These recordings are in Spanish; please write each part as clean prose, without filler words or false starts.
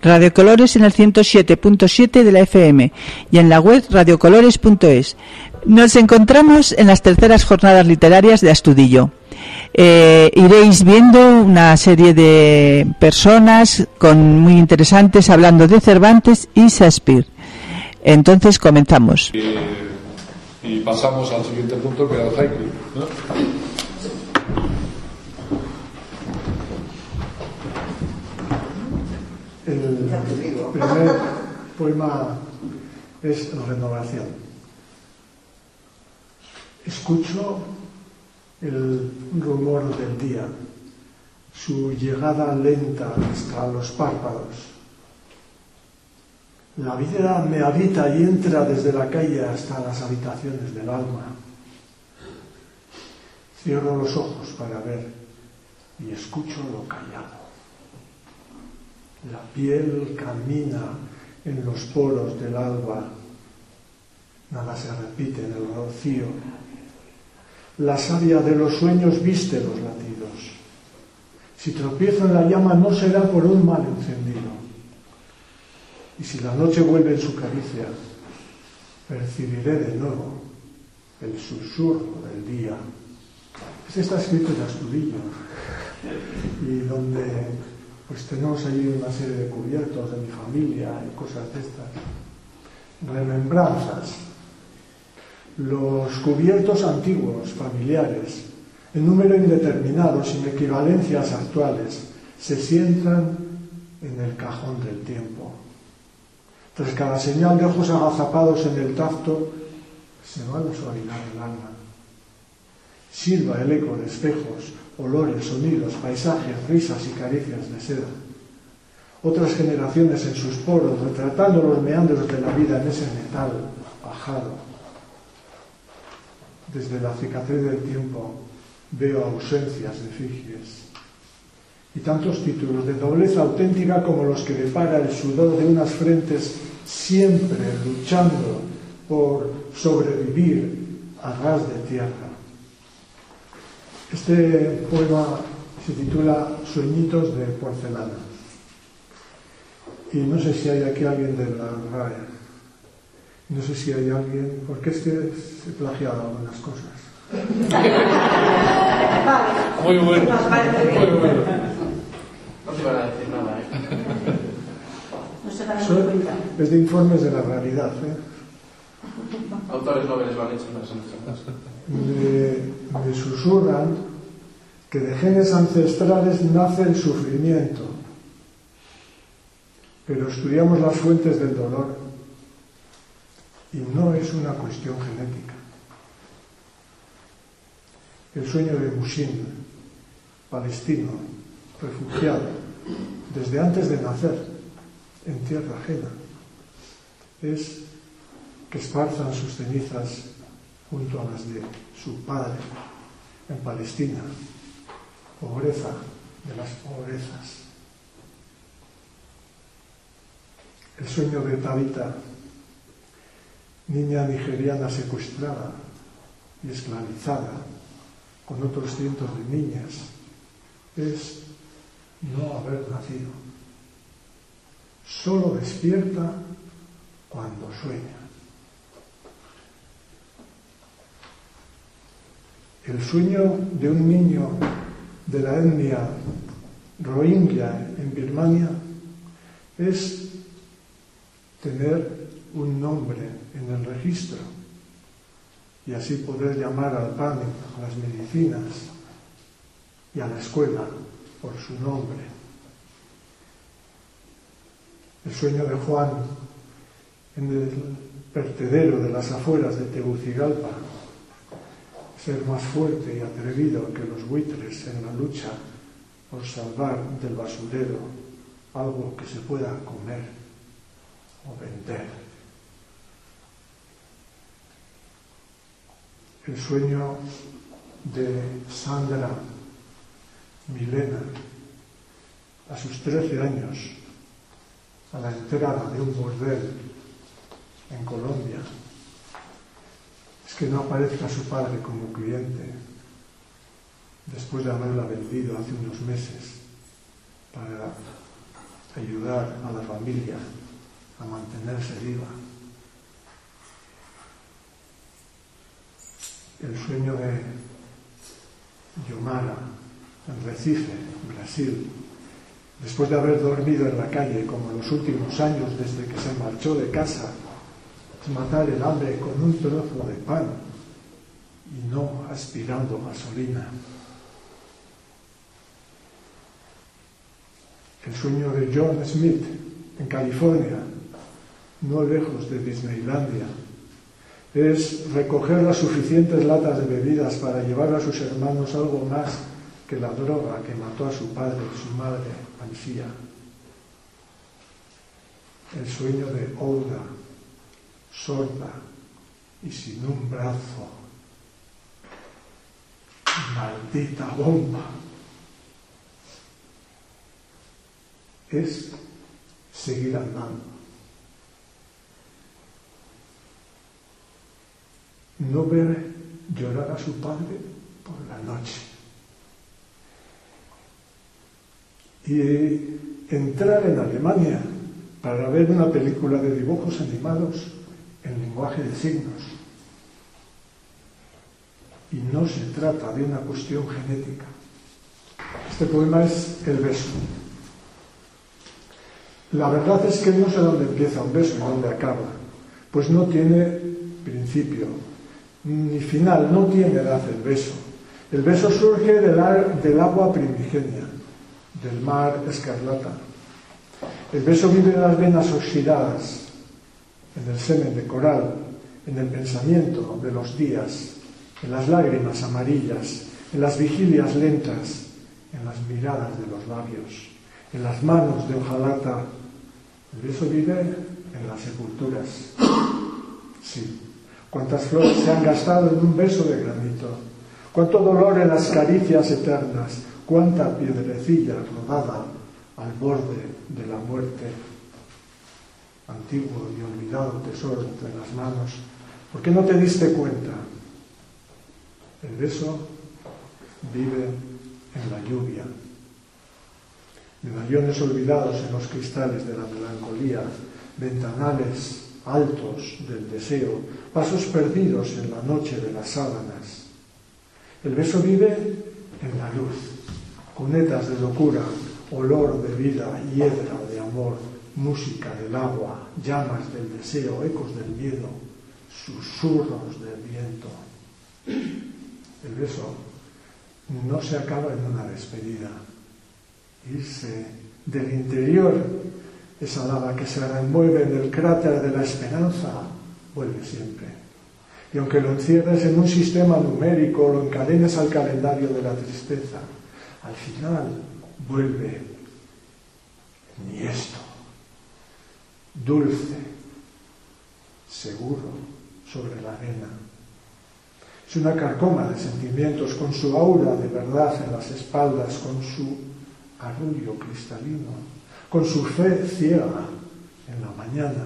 Radio Colores en el 107.7 de la FM y en la web radiocolores.es. Nos encontramos en las terceras jornadas literarias de Astudillo. Iréis viendo una serie de personas muy interesantes hablando de Cervantes y Shakespeare. Entonces comenzamos. Y pasamos al siguiente punto, que era el haiku, ¿no? El primer poema es Renovación. Escucho el rumor del día, su llegada lenta hasta los párpados. La vida me habita y entra desde la calle hasta las habitaciones del alma. Cierro los ojos para ver y escucho lo callado. La piel camina en los poros del alba. Nada se repite en el rocío. La savia de los sueños viste los latidos. Si tropiezo en la llama no será por un mal encendido. Y si la noche vuelve en su caricia, percibiré de nuevo el susurro del día. Este está escrito en Astudillo, y donde pues tenemos ahí una serie de cubiertos de mi familia y cosas de estas. Remembranzas. Los cubiertos antiguos, familiares, en número indeterminado, sin equivalencias actuales, se sientan en el cajón del tiempo. Tras cada señal de ojos agazapados en el tacto, se va la suavidad del alma. Silba el eco de espejos, olores, sonidos, paisajes, risas y caricias de seda. Otras generaciones en sus poros, retratando los meandros de la vida en ese metal bajado. Desde la cicatriz del tiempo veo ausencias de efigies. Y tantos títulos de nobleza auténtica como los que depara el sudor de unas frentes siempre luchando por sobrevivir a ras de tierra. Este poema se titula Sueñitos de porcelana. Y no sé si hay aquí alguien de la RAE. No sé si hay alguien, porque es que se he plagiado algunas cosas. Muy bueno. Muy bueno. No te van a decir nada, No se van a dar cuenta. Es de informes de la realidad, Autores noveles lo han hecho, no son me susurran que de genes ancestrales nace el sufrimiento, pero estudiamos las fuentes del dolor y no es una cuestión genética. El sueño de Mushin, palestino, refugiado, desde antes de nacer, en tierra ajena, es que esparzan sus cenizas junto a las de su padre en Palestina, pobreza de las pobrezas. El sueño de Tabita, niña nigeriana secuestrada y esclavizada con otros cientos de niñas, es no haber nacido. Solo despierta cuando sueña. El sueño de un niño de la etnia Rohingya en Birmania es tener un nombre en el registro y así poder llamar al pan, a las medicinas y a la escuela por su nombre. El sueño de Juan en el vertedero de las afueras de Tegucigalpa, ser más fuerte y atrevido que los buitres en la lucha por salvar del basurero algo que se pueda comer o vender. El sueño de Sandra Milena a sus 13 años, a la entrada de un burdel en Colombia, es que no aparezca su padre como cliente después de haberla vendido hace unos meses para ayudar a la familia a mantenerse viva. El sueño de Yomara en Recife, Brasil, después de haber dormido en la calle como en los últimos años desde que se marchó de casa, es matar el hambre con un trozo de pan y no aspirando gasolina. El sueño de John Smith en California, no lejos de Disneylandia, es recoger las suficientes latas de bebidas para llevar a sus hermanos algo más que la droga que mató a su padre y su madre ansía. El sueño de Olga, sorda y sin un brazo. Maldita bomba. Es seguir andando. No ver llorar a su padre por la noche. Y entrar en Alemania para ver una película de dibujos animados en lenguaje de signos. Y no se trata de una cuestión genética. Este poema es el beso. La verdad es que no sé dónde empieza un beso y dónde acaba, pues no tiene principio ni final, no tiene edad el beso. El beso surge del agua primigenia, del mar escarlata. El beso vive en las venas oxidadas, en el semen de coral, en el pensamiento de los días, en las lágrimas amarillas, en las vigilias lentas, en las miradas de los labios, en las manos de hojalata. El beso vive en las sepulturas. Sí. Cuántas flores se han gastado en un beso de granito. Cuánto dolor en las caricias eternas. Cuánta piedrecilla rodada al borde de la muerte. Antiguo y olvidado tesoro entre las manos. ¿Por qué no te diste cuenta? El beso vive en la lluvia. Medallones olvidados en los cristales de la melancolía, ventanales altos del deseo, pasos perdidos en la noche de las sábanas. El beso vive en la luz, cunetas de locura, olor de vida, hiedra de amor, música del agua, llamas del deseo, ecos del miedo, susurros del viento. El beso no se acaba en una despedida. Irse del interior, esa lava que se remueve en el cráter de la esperanza, vuelve siempre. Y aunque lo encierres en un sistema numérico, lo encadenes al calendario de la tristeza, al final vuelve niesto, dulce, seguro, sobre la arena. Es una carcoma de sentimientos con su aura de verdad en las espaldas, con su arrullo cristalino, con su fe ciega en la mañana.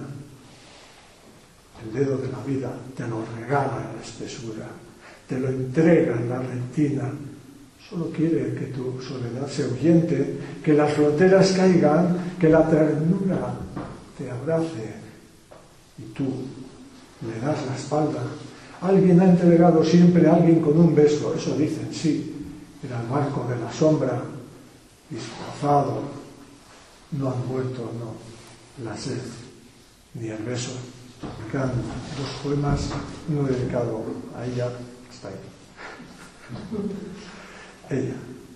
El dedo de la vida te lo regala en la espesura, te lo entrega en la retina. Solo quiere que tu soledad se ahuyente, que las fronteras caigan, que la ternura te abrace y tú le das la espalda. Alguien ha entregado siempre a alguien con un beso, eso dicen, sí, era el marco de la sombra, disfrazado. No han muerto, no, la sed, ni el beso. Me quedan dos poemas, uno dedicado a ella, está ahí. Ella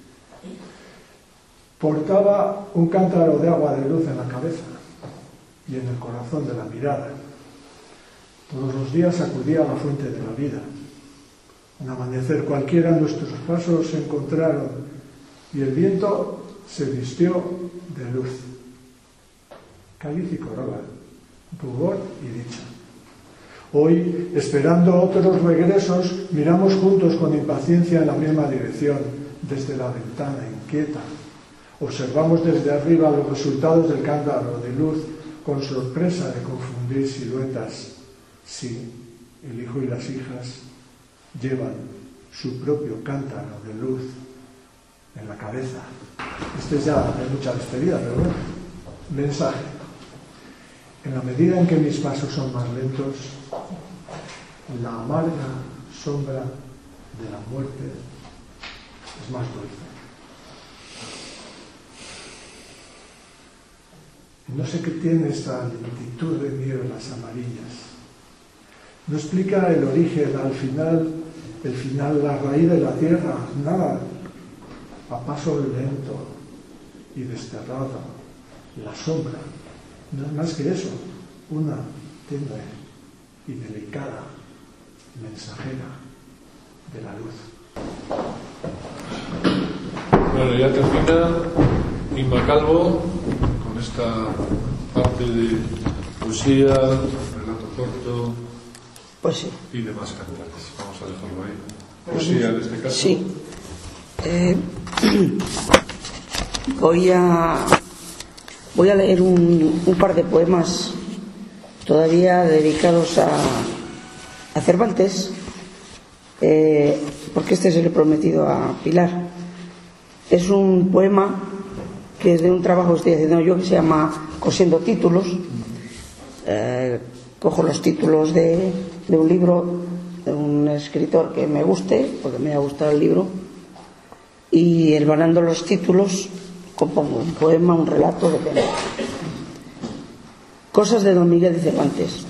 portaba un cántaro de agua de luz en la cabeza y en el corazón de la mirada. Todos los días acudía a la fuente de la vida. Un amanecer cualquiera nuestros pasos se encontraron y el viento se vistió de luz. Cáliz y corola, rubor y dicha. Hoy, esperando otros regresos, miramos juntos con impaciencia en la misma dirección, desde la ventana inquieta. Observamos desde arriba los resultados del cántaro de luz con sorpresa de confundir siluetas. Sí, el hijo y las hijas llevan su propio cántaro de luz en la cabeza. Este es ya de mucha despedida, pero bueno, Mensaje. En la medida en que mis pasos son más lentos, la amarga sombra de la muerte es más dulce. No sé qué tiene esta lentitud de nieblas amarillas. No explica el origen, al final, el final, la raíz de la tierra, nada. A paso lento y desterrado, la sombra, no es más que eso, una tenue y delicada mensajera de la luz. Bueno, ya termina Inma Calvo con esta parte de poesía, relato corto, pues sí, y demás cantantes. Vamos a dejarlo ahí. Poesía en este caso. Sí. Voy a leer un par de poemas todavía dedicados a Cervantes, porque este se lo he prometido a Pilar. Es un poema que es de un trabajo que estoy haciendo yo que se llama Cosiendo títulos. Cojo los títulos de un libro de un escritor que me guste, porque me ha gustado el libro, y hermanando los títulos compongo un poema, un relato, depende. Cosas de don Miguel de Cervantes.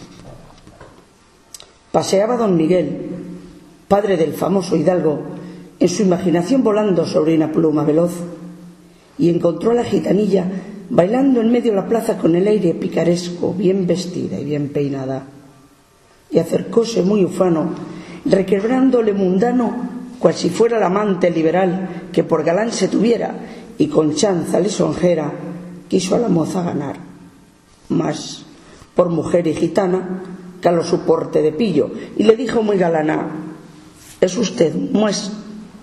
Paseaba don Miguel, padre del famoso hidalgo, en su imaginación volando sobre una pluma veloz, y encontró a la gitanilla bailando en medio de la plaza con el aire picaresco, bien vestida y bien peinada, y acercóse muy ufano, requebrándole mundano, cual si fuera el amante liberal que por galán se tuviera y con chanza lisonjera quiso a la moza ganar. Mas por mujer y gitana caló su porte de pillo y le dijo muy galana: es usted más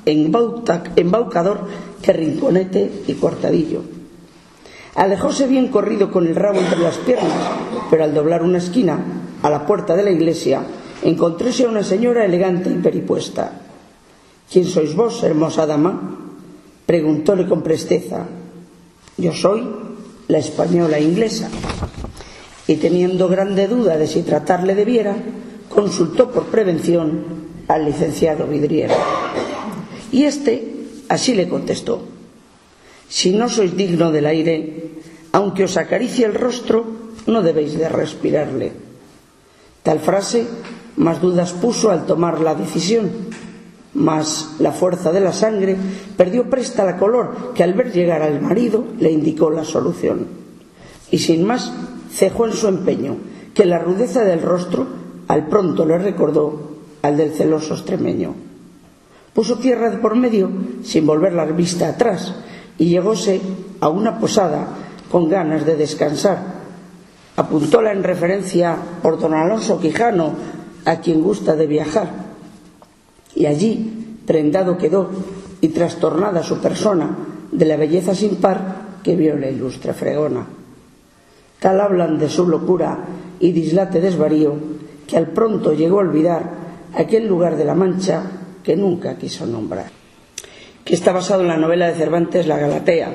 embaucador que rinconete y cortadillo. Alejóse bien corrido con el rabo entre las piernas, pero al doblar una esquina a la puerta de la iglesia encontróse a una señora elegante y peripuesta. ¿Quién sois vos, hermosa dama?, preguntóle con presteza. Yo soy la española inglesa. Y teniendo grande duda de si tratarle debiera, consultó por prevención al licenciado vidriero. Y éste así le contestó: si no sois digno del aire, aunque os acaricie el rostro, no debéis de respirarle. Tal frase más dudas puso al tomar la decisión, mas la fuerza de la sangre perdió presta la color, que al ver llegar al marido le indicó la solución. Y sin más cejó en su empeño, que la rudeza del rostro al pronto le recordó al del celoso extremeño. Puso tierra de por medio sin volver la vista atrás y llegóse a una posada con ganas de descansar. Apuntóla en referencia por don Alonso Quijano, a quien gusta de viajar, y allí prendado quedó y trastornada su persona de la belleza sin par que vio la ilustre fregona. Tal hablan de su locura y dislate desvarío, que al pronto llegó a olvidar aquel lugar de la Mancha que nunca quiso nombrar. Que está basado en la novela de Cervantes, La Galatea.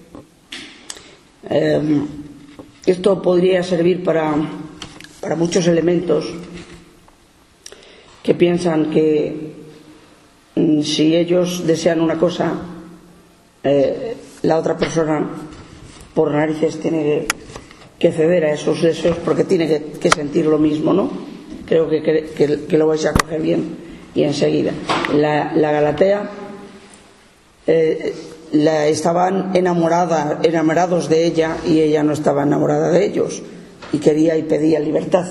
Esto podría servir para muchos elementos que piensan que si ellos desean una cosa, la otra persona por narices tiene que ceder a esos deseos porque tiene que sentir lo mismo, ¿no? Creo que lo vais a coger bien y enseguida. La Galatea estaban enamorados de ella y ella no estaba enamorada de ellos y quería y pedía libertad,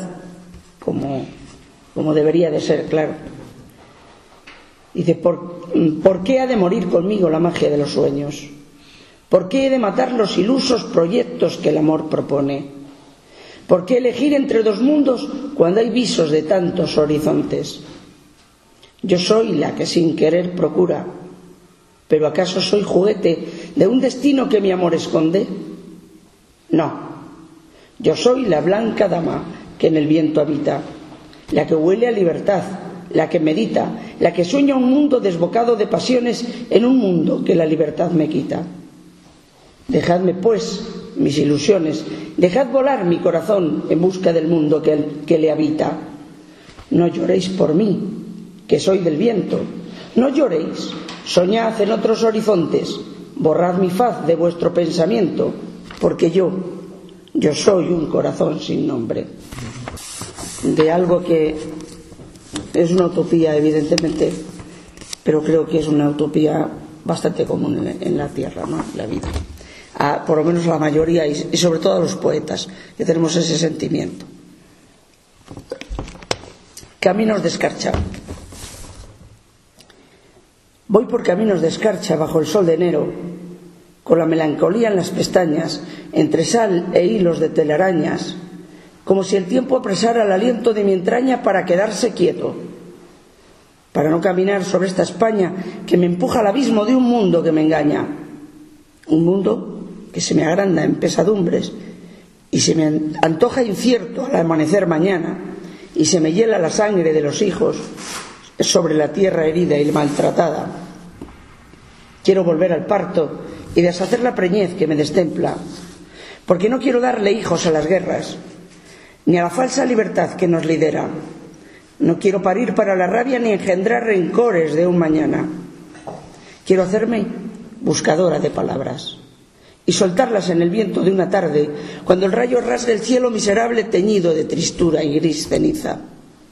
como debería de ser, claro. Dice: ¿por qué ha de morir conmigo la magia de los sueños? ¿Por qué he de matar los ilusos proyectos que el amor propone? ¿Por qué elegir entre dos mundos cuando hay visos de tantos horizontes? Yo soy la que sin querer procura, ¿pero acaso soy juguete de un destino que mi amor esconde? No, yo soy la blanca dama que en el viento habita, la que huele a libertad, la que medita, la que sueña un mundo desbocado de pasiones en un mundo que la libertad me quita. Dejadme, pues, mis ilusiones, dejad volar mi corazón en busca del mundo que le habita. No lloréis por mí, que soy del viento. No lloréis, soñad en otros horizontes, borrad mi faz de vuestro pensamiento, porque yo soy un corazón sin nombre. De algo que es una utopía, evidentemente, pero creo que es una utopía bastante común en la tierra, ¿no? La vida. Por lo menos la mayoría y sobre todo a los poetas, que tenemos ese sentimiento. Caminos de escarcha. Voy por caminos de escarcha bajo el sol de enero, con la melancolía en las pestañas, entre sal e hilos de telarañas, como si el tiempo apresara el aliento de mi entraña para quedarse quieto, para no caminar sobre esta España que me empuja al abismo de un mundo que me engaña, un mundo que se me agranda en pesadumbres y se me antoja incierto al amanecer mañana, y se me hiela la sangre de los hijos sobre la tierra herida y maltratada. Quiero volver al parto y deshacer la preñez que me destempla, porque no quiero darle hijos a las guerras, ni a la falsa libertad que nos lidera. No quiero parir para la rabia ni engendrar rencores de un mañana. Quiero hacerme buscadora de palabras y soltarlas en el viento de una tarde, cuando el rayo rasgue el cielo miserable teñido de tristura y gris ceniza.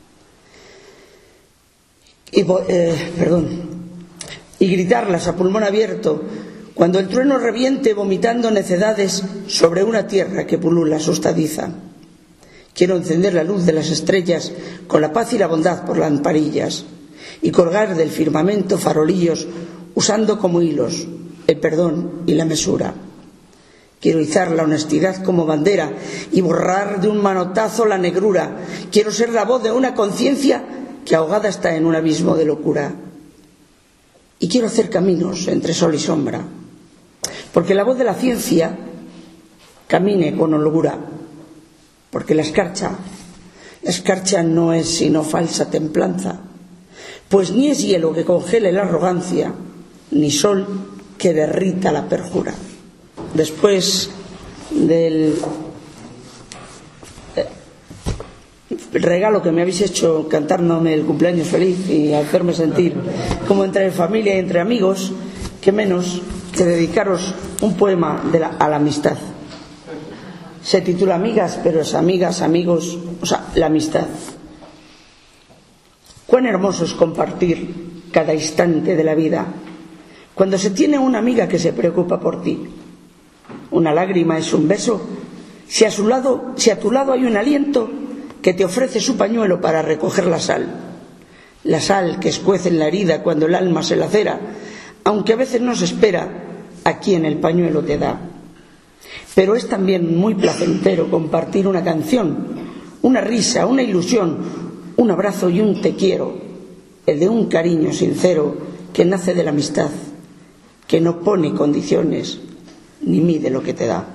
Y gritarlas a pulmón abierto cuando el trueno reviente vomitando necedades sobre una tierra que pulula asustadiza. Quiero encender la luz de las estrellas con la paz y la bondad por lamparillas y colgar del firmamento farolillos usando como hilos el perdón y la mesura. Quiero izar la honestidad como bandera y borrar de un manotazo la negrura. Quiero ser la voz de una conciencia que ahogada está en un abismo de locura. Y quiero hacer caminos entre sol y sombra, porque la voz de la ciencia camine con holgura, porque la escarcha no es sino falsa templanza, pues ni es hielo que congele la arrogancia, ni sol que derrita la perjura. Después del regalo que me habéis hecho cantándome el cumpleaños feliz y hacerme sentir como entre familia y entre amigos, que menos que dedicaros un poema a la amistad. Se titula Amigas, pero es amigas, amigos, o sea, la amistad. Cuán hermoso es compartir cada instante de la vida cuando se tiene una amiga que se preocupa por ti. Una lágrima es un beso, si a tu lado hay un aliento que te ofrece su pañuelo para recoger la sal que escuece en la herida cuando el alma se lacera, aunque a veces no se espera a quien el pañuelo te da. Pero es también muy placentero compartir una canción, una risa, una ilusión, un abrazo y un te quiero, el de un cariño sincero que nace de la amistad, que no pone condiciones ni mide lo que te da.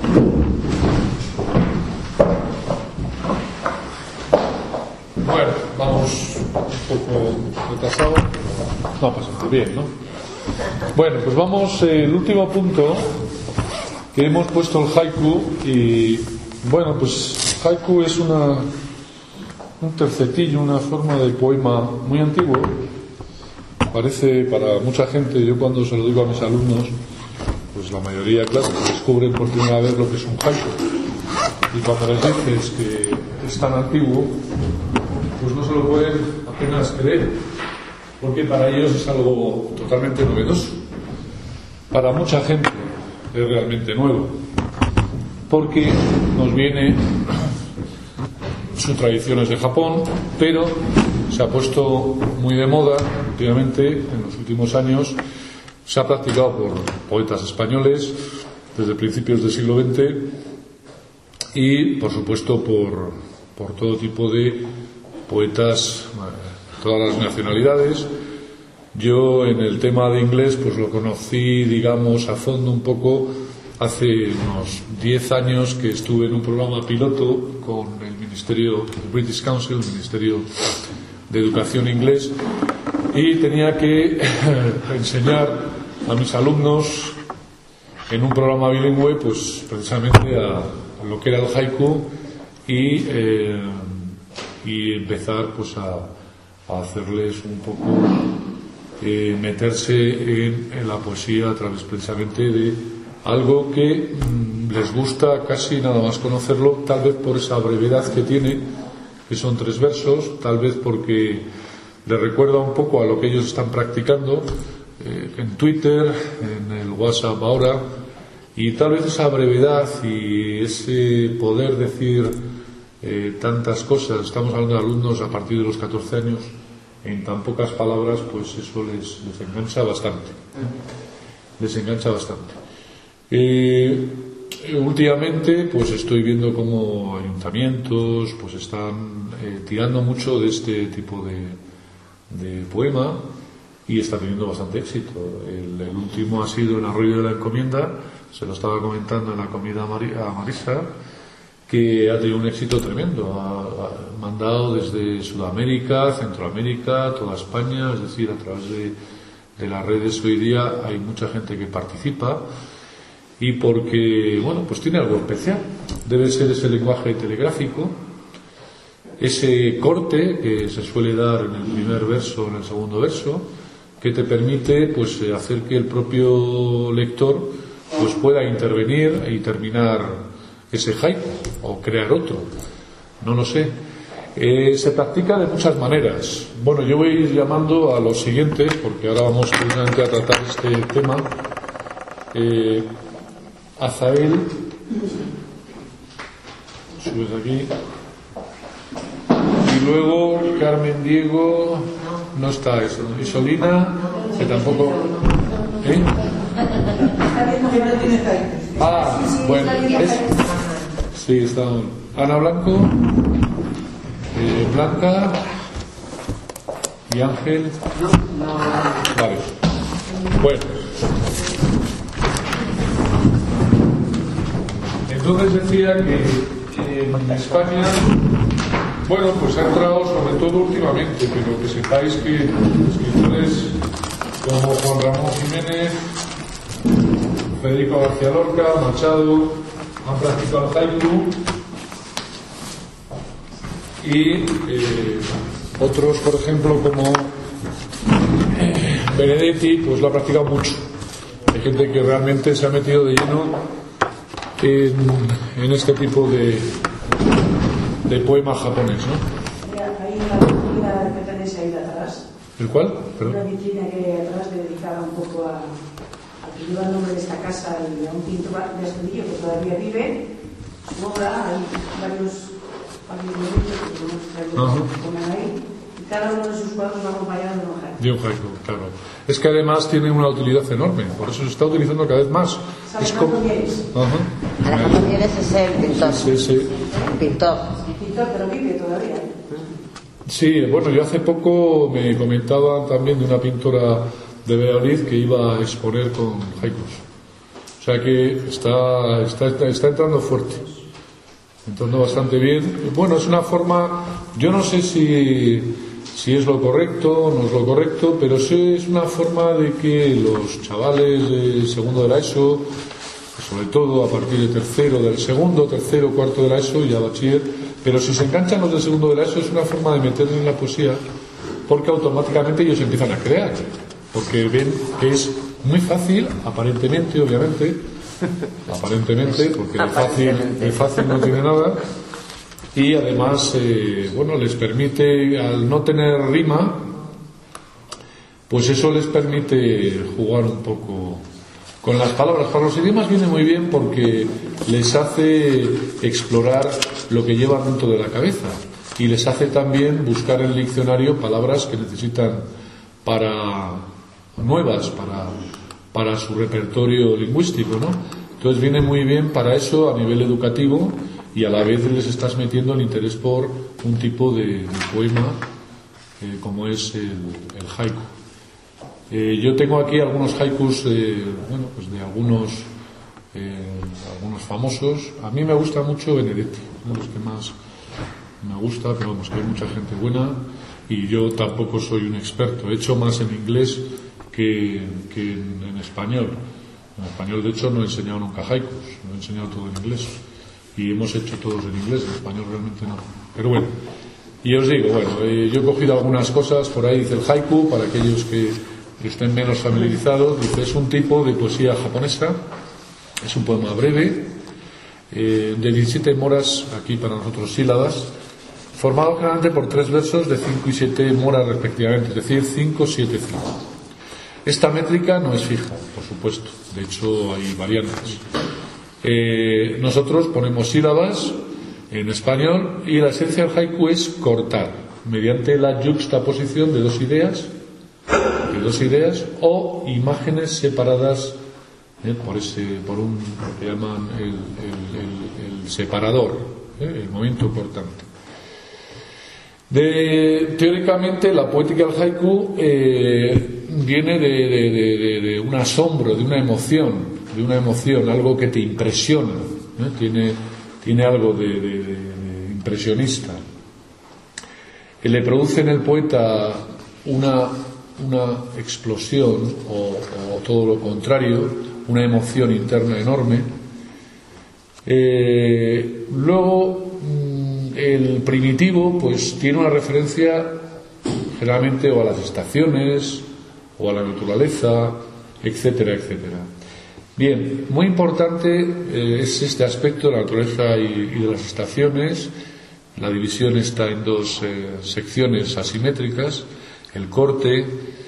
Bueno, vamos un poco retrasado. No pasa nada, bien, ¿no? Bueno, pues vamos, el último punto que hemos puesto el haiku. Y bueno, pues haiku es un tercetillo, una forma de poema muy antiguo. Parece para mucha gente, yo cuando se lo digo a mis alumnos, pues la mayoría, claro, descubren por primera vez lo que es un haiku. Y cuando les dices que es tan antiguo, pues no se lo pueden apenas creer, porque para ellos es algo totalmente novedoso. Para mucha gente es realmente nuevo, porque nos viene, su tradición es de Japón, pero se ha puesto muy de moda últimamente, en los últimos años. Se ha practicado por poetas españoles desde principios del siglo XX y, por supuesto, por todo tipo de poetas, todas las nacionalidades. Yo en el tema de inglés pues lo conocí, digamos, a fondo un poco hace unos 10 años, que estuve en un programa piloto con el Ministerio, el British Council, el Ministerio de Educación inglés, y tenía que enseñar a mis alumnos en un programa bilingüe, pues precisamente a lo que era el haiku y empezar pues a hacerles un poco meterse en la poesía a través precisamente de algo que les gusta casi nada más conocerlo, tal vez por esa brevedad que tiene, que son 3 versos, tal vez porque les recuerda un poco a lo que ellos están practicando en Twitter, en el WhatsApp ahora, y tal vez esa brevedad y ese poder decir tantas cosas, estamos hablando de alumnos a partir de los 14 años, en tan pocas palabras, pues eso les engancha bastante. Les engancha bastante. Últimamente, pues estoy viendo como ayuntamientos pues están tirando mucho de este tipo de poema y está teniendo bastante éxito. El último ha sido El arroyo de la encomienda, se lo estaba comentando en la comida a Marisa, que ha tenido un éxito tremendo. Ha mandado desde Sudamérica, Centroamérica, toda España, es decir, a través de las redes hoy día hay mucha gente que participa, y porque, bueno, pues tiene algo especial. Debe ser ese lenguaje telegráfico, ese corte que se suele dar en el primer verso, en el segundo verso, que te permite pues hacer que el propio lector pues pueda intervenir y terminar ese haiku o crear otro, no lo sé. Se practica de muchas maneras. Bueno, yo voy a ir llamando a los siguientes porque ahora vamos precisamente a tratar este tema. Azael, subes aquí, y luego Carmen Diego, no está eso, y Solina, que tampoco. Bueno, sí, está Ana Blanco, Blanca y Ángel. Vale. Bueno. Entonces decía que en España, bueno, pues ha entrado sobre todo últimamente, pero que sepáis que escritores como Juan Ramón Jiménez, Federico García Lorca, Machado, han practicado el haiku, y otros, por ejemplo, como Benedetti, pues lo ha practicado mucho. Hay gente que realmente se ha metido de lleno en este tipo de poema japonés, ¿no? Hay una vitrina que tenéis ahí atrás. ¿El cuál? Perdón. Una vitrina que atrás dedicada un poco a que lleva el nombre de esta casa y a un pintor de Astudillo que todavía vive. Su obra, hay varios momentos que ponen ahí. Y cada uno de sus cuadros va acompañado de un haiku. Claro. Es que además tiene una utilidad enorme, por eso se está utilizando cada vez más. ¿Sabes Alejandro Mieres? Alejandro Mieres es el pintor. Sí. El pintor, pero vive todavía. Sí, bueno, yo hace poco me comentaban también de una pintora de Valladolid que iba a exponer con haikus. O sea que está entrando fuerte, entrando bastante bien. Bueno, es una forma, yo no sé si es lo correcto o no es lo correcto, pero sí es una forma de que los chavales de segundo de la ESO, sobre todo a partir del segundo, tercero, cuarto de la ESO y ya bachiller, pero si se enganchan los del segundo de la ESO es una forma de meterlos en la poesía, porque automáticamente ellos empiezan a crear, porque ven que es muy fácil, aparentemente, obviamente, porque de fácil no tiene nada. Y además, bueno, les permite, al no tener rima, pues eso les permite jugar un poco con las palabras. Para los idiomas viene muy bien porque les hace explorar lo que llevan dentro de la cabeza y les hace también buscar en el diccionario palabras que necesitan nuevas para su repertorio lingüístico, ¿no? Entonces viene muy bien para eso a nivel educativo, y a la vez les estás metiendo el interés por un tipo de poema como es el haiku. Yo tengo aquí algunos haikus pues de algunos famosos. A mí me gusta mucho Benedetti, uno de los que más me gusta, pero vamos, que hay mucha gente buena y yo tampoco soy un experto. He hecho más en inglés que en español. En español, de hecho, no he enseñado nunca haikus, lo he enseñado todo en inglés. Y hemos hecho todos en inglés, en español realmente no. Pero bueno, y os digo, bueno, yo he cogido algunas cosas, por ahí dice el haiku, para aquellos que estén menos familiarizados, dice, es un tipo de poesía japonesa, es un poema breve, de 17 moras, aquí para nosotros sílabas, formado generalmente por 3 versos de 5 y 7 moras respectivamente, es decir, 5, 7, 5. Esta métrica no es fija, por supuesto, de hecho hay variantes. Nosotros ponemos sílabas en español y la esencia del haiku es cortar mediante la yuxtaposición de dos ideas o imágenes separadas por un lo que llaman el separador, el momento cortante. Teóricamente la poética del haiku viene de un asombro, de una emoción, algo que te impresiona, tiene algo de impresionista. Le produce en el poeta una explosión o todo lo contrario, una emoción interna enorme. Luego el primitivo pues tiene una referencia generalmente o a las estaciones o a la naturaleza, etcétera, etcétera. Bien, muy importante es este aspecto de la naturaleza y de las estaciones. La división está en 2 secciones asimétricas, el corte.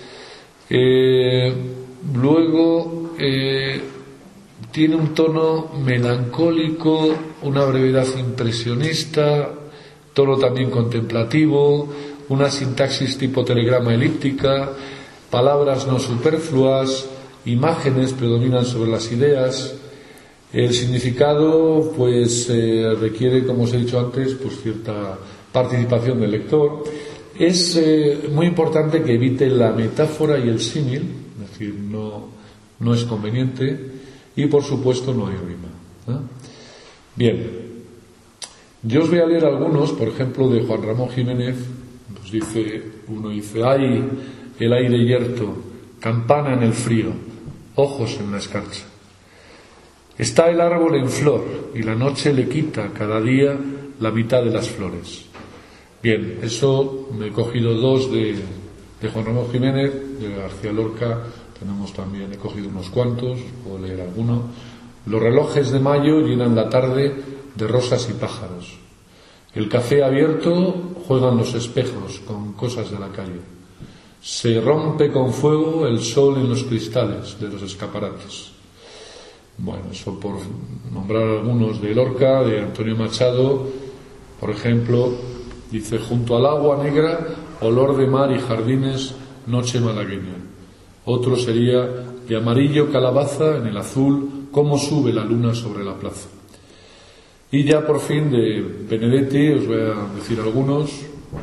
Luego tiene un tono melancólico, una brevedad impresionista, tono también contemplativo, una sintaxis tipo telegrama elíptica, palabras no superfluas, imágenes predominan sobre las ideas. El significado pues requiere, como os he dicho antes, pues cierta participación del lector. Es muy importante que evite la metáfora y el símil, es decir, no es conveniente, y por supuesto no hay rima. Bien, yo os voy a leer algunos, por ejemplo, de Juan Ramón Jiménez. Pues uno dice, ay, el aire yerto, campana en el frío, ojos en la escarcha. Está el árbol en flor y la noche le quita cada día la mitad de las flores. Bien, eso me he cogido 2 de Juan Ramón Jiménez, de García Lorca tenemos también, he cogido unos cuantos, puedo leer alguno. Los relojes de mayo llenan la tarde de rosas y pájaros. El café abierto juegan los espejos con cosas de la calle. Se rompe con fuego el sol en los cristales de los escaparates. Bueno, eso por nombrar algunos de Lorca, de Antonio Machado, por ejemplo, dice, junto al agua negra, olor de mar y jardines, noche malagueña. Otro sería, de amarillo calabaza en el azul, cómo sube la luna sobre la plaza. Y ya por fin de Benedetti os voy a decir algunos.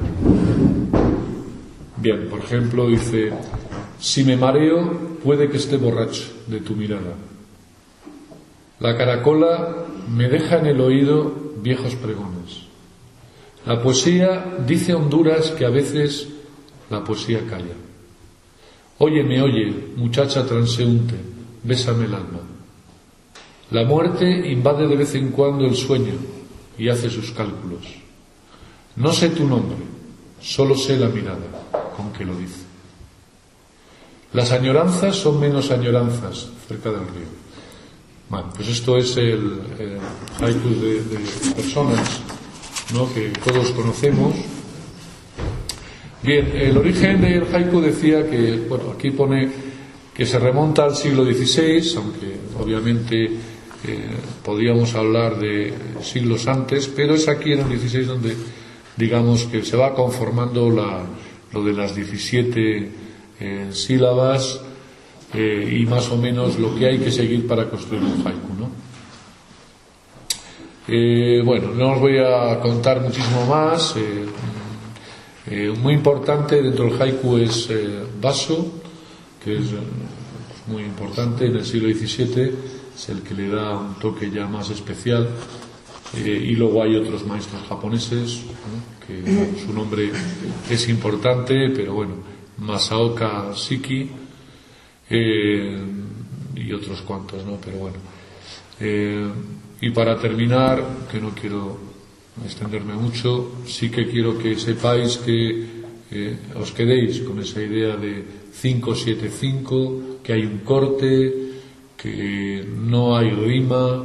Bien, por ejemplo, dice, si me mareo, puede que esté borracho de tu mirada. La caracola me deja en el oído viejos pregones. La poesía dice a Honduras que a veces la poesía calla. Óyeme, oye, muchacha transeúnte, bésame el alma. La muerte invade de vez en cuando el sueño y hace sus cálculos. No sé tu nombre, solo sé la mirada con que lo dice. Las añoranzas son menos añoranzas cerca del río. Bueno, pues esto es el haiku de personas, ¿no?, que todos conocemos. Bien, el origen del haiku decía que, bueno, aquí pone que se remonta al siglo XVI, aunque obviamente podríamos hablar de siglos antes, pero es aquí en el XVI donde, digamos, que se va conformando lo de las 17 sílabas y más o menos lo que hay que seguir para construir un haiku, ¿no? Bueno, no os voy a contar muchísimo más. Muy importante dentro del haiku es Baso, que es muy importante en el siglo XVII, es el que le da un toque ya más especial. Y luego hay otros maestros japoneses, ¿no?, que su nombre es importante, pero bueno, Masaoka Shiki, y otros cuantos, ¿no? Pero bueno. Y para terminar, que no quiero extenderme mucho, sí que quiero que sepáis que os quedéis con esa idea de 5-7-5, que hay un corte, que no hay rima,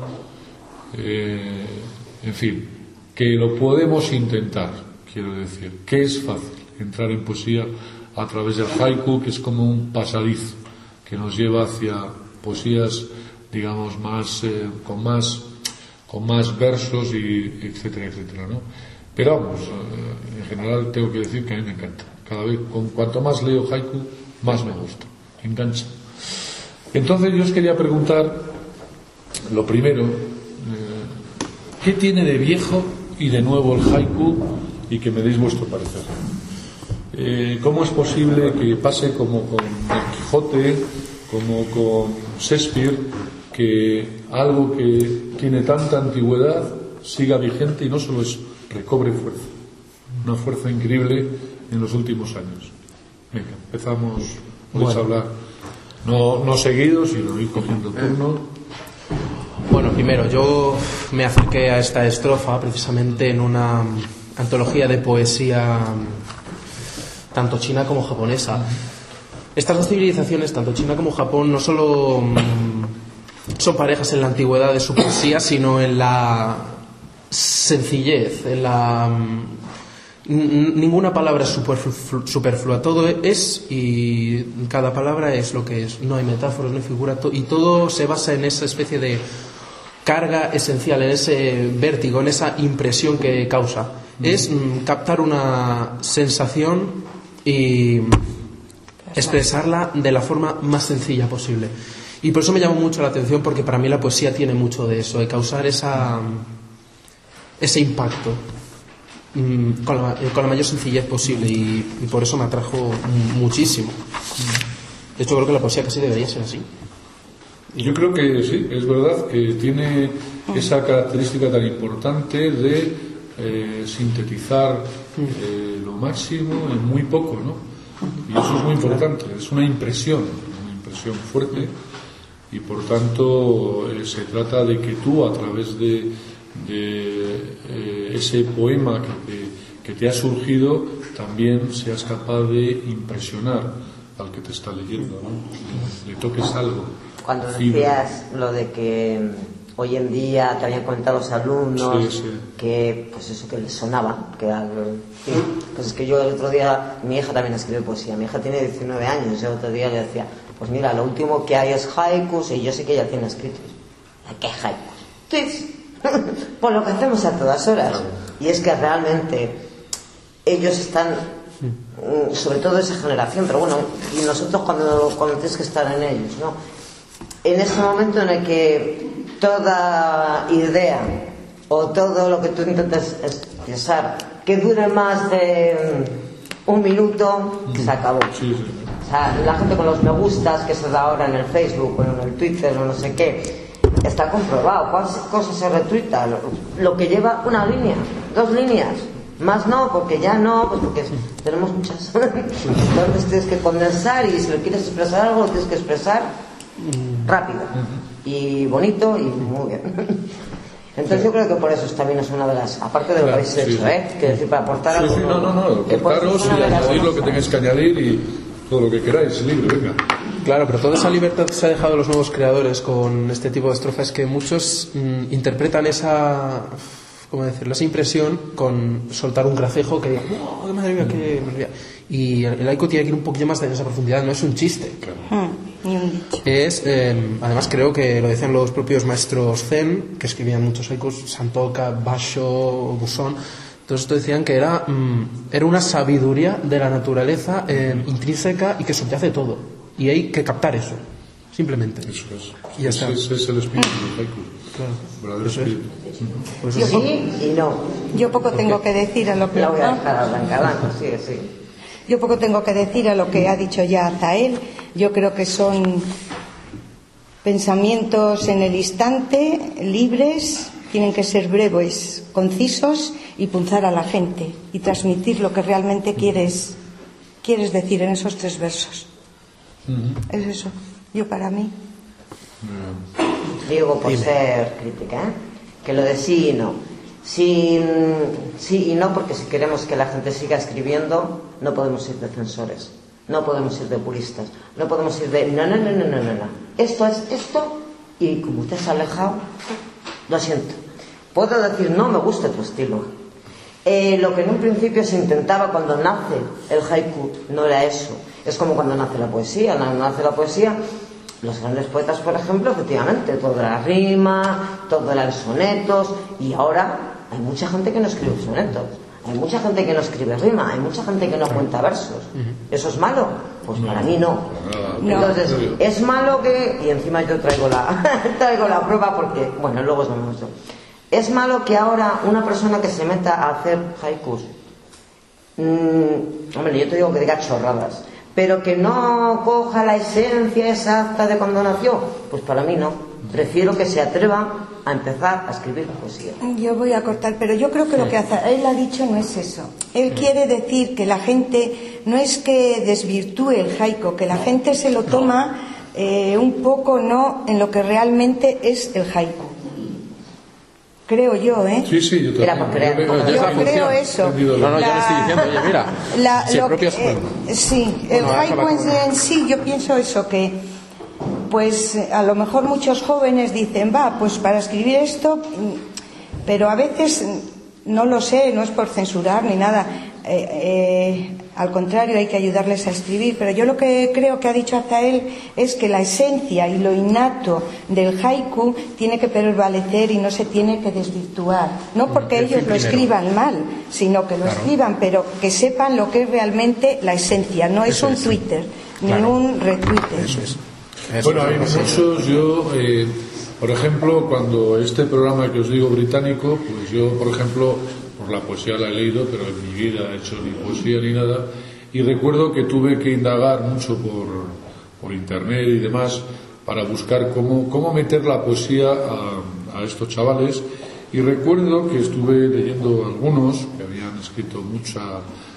en fin, que lo podemos intentar, quiero decir, que es fácil entrar en poesía a través del haiku, que es como un pasadizo que nos lleva hacia poesías, digamos, con más versos, y etcétera, etcétera, ¿no? Pero vamos, en general tengo que decir que a mí me encanta. Cada vez, cuanto más leo haiku, más me gusta, engancha. Entonces yo os quería preguntar, lo primero, ¿qué tiene de viejo y de nuevo el haiku? Y que me deis vuestro parecer. ¿Cómo es posible que pase como con Don Quijote, como con Shakespeare, que algo que tiene tanta antigüedad siga vigente y no solo eso, recobre fuerza? Una fuerza increíble en los últimos años. Venga, empezamos, podéis hablar. No seguidos, sino ir cogiendo turno. Bueno, primero, yo me acerqué a esta estrofa precisamente en una antología de poesía tanto china como japonesa. Estas dos civilizaciones, tanto China como Japón, no solo son parejas en la antigüedad de su poesía, sino en la sencillez, en la... Ninguna palabra es superflua, todo es, y cada palabra es lo que es, no hay metáforas, no hay figura, y todo se basa en esa especie de carga esencial, en ese vértigo, en esa impresión que causa. Es captar una sensación y expresarla de la forma más sencilla posible. Y por eso me llamó mucho la atención, porque para mí la poesía tiene mucho de eso, de causar ese impacto con la mayor sencillez posible, y por eso me atrajo muchísimo. De hecho, creo que la poesía casi debería ser así. Yo creo que sí, es verdad que tiene esa característica tan importante de sintetizar lo máximo en muy poco, ¿no? Y eso es muy importante, es una impresión fuerte, y por tanto se trata de que tú, a través de ese poema que te ha surgido, también seas capaz de impresionar al que te está leyendo, ¿no? Le toques algo. Cuando decías lo de que hoy en día te habían comentado los alumnos, sí. Que pues eso que les sonaba, pues es que yo el otro día, mi hija también escribe poesía, mi hija tiene 19 años, y el otro día le decía, pues mira, lo último que hay es haikus, y yo sé que ella tiene escritos. ¿Qué haikus? Entonces, por lo que hacemos a todas horas, y es que realmente ellos están, sobre todo esa generación, pero bueno, y nosotros cuando tienes que estar en ellos, ¿no? En ese momento en el que toda idea o todo lo que tú intentas expresar que dure más de un minuto, que se acabó. O sea, la gente con los me gustas que se da ahora en el Facebook o en el Twitter o no sé qué, está comprobado. ¿Cuántas cosas se retuita? Lo que lleva una línea, 2 líneas. Más no, porque ya no, pues porque tenemos muchas. Entonces tienes que condensar, y si lo quieres expresar algo, lo tienes que expresar rápido y bonito y muy bien. Entonces yo creo que por eso también es una de las, aparte de lo que habéis hecho, que decir, para aportar algo. Aportaros y añadir lo que tengáis que añadir, y todo lo que queráis, libre, venga. Claro, pero toda esa libertad que se ha dejado a los nuevos creadores con este tipo de estrofas, que muchos interpretan esa, ¿cómo decirlo?, esa impresión con soltar un gracejo que diga, ¡oh, qué madre mía, qué maravilla! Y el haiku tiene que ir un poquito más en esa profundidad, no es un chiste. Es, además creo que lo decían los propios maestros zen, que escribían muchos haikus, Santoka, Basho, Busón. Entonces decían que era una sabiduría de la naturaleza intrínseca y que subyace todo. Y hay que captar eso, simplemente. Eso es. Y ya está. Ese es el espíritu del haiku. Claro. Verdadero espíritu. Yo sí y no. Yo poco tengo que decir a lo que... La voy a dejar a Blanca hablando, sí. Yo poco tengo que decir a lo que ha dicho ya Zael. Yo creo que son pensamientos en el instante, libres, tienen que ser breves, concisos y punzar a la gente y transmitir lo que realmente quieres decir en esos 3 versos. Es eso, yo para mí. Digo, por ser crítica, que lo de sí y no. Sí y no, porque si queremos que la gente siga escribiendo, no podemos ir de censores, no podemos ir de puristas, no podemos ir de no. Esto es esto, y como te has alejado, lo siento. Puedo decir, no me gusta tu estilo. Lo que en un principio se intentaba cuando nace el haiku no era eso. Es como cuando nace la poesía. Nace la poesía, los grandes poetas, por ejemplo, efectivamente, todo era rima, todo eran sonetos, y ahora hay mucha gente que no escribe sonetos, hay mucha gente que no escribe rima, hay mucha gente que no cuenta versos. ¿Eso es malo? Pues para mí no. Entonces, es malo que... Y encima yo traigo la prueba porque... Bueno, luego os lo muestro. Es malo que ahora una persona que se meta a hacer haikus, hombre, yo te digo que diga chorradas, pero que no coja la esencia exacta de cuando nació, pues para mí no. Prefiero que se atreva a empezar a escribir poesía. Yo voy a cortar, pero yo creo que lo que él ha dicho no es eso. Él quiere decir que la gente no es que desvirtúe el haiku, que la gente se lo toma un poco no en lo que realmente es el haiku. Creo yo, Sí, yo también. Yo creo eso. No, ya le estoy diciendo, oye, mira, si el propio sí, el haiku en sí, yo pienso eso, que pues a lo mejor muchos jóvenes dicen, pues para escribir esto, pero a veces, no lo sé, no es por censurar ni nada, al contrario, hay que ayudarles a escribir, pero yo lo que creo que ha dicho Azael es que la esencia y lo innato del haiku tiene que prevalecer y no se tiene que desvirtuar, no porque ellos lo escriban mal, sino que lo escriban, pero que sepan lo que es realmente la esencia, no es un Twitter ni un retweet. Bueno, hay muchos, por ejemplo, cuando este programa que os digo británico, pues yo, por ejemplo, por la poesía la he leído, pero en mi vida he hecho ni poesía ni nada, y recuerdo que tuve que indagar mucho por internet y demás para buscar cómo meter la poesía a estos chavales, y recuerdo que estuve leyendo algunos que habían escrito mucha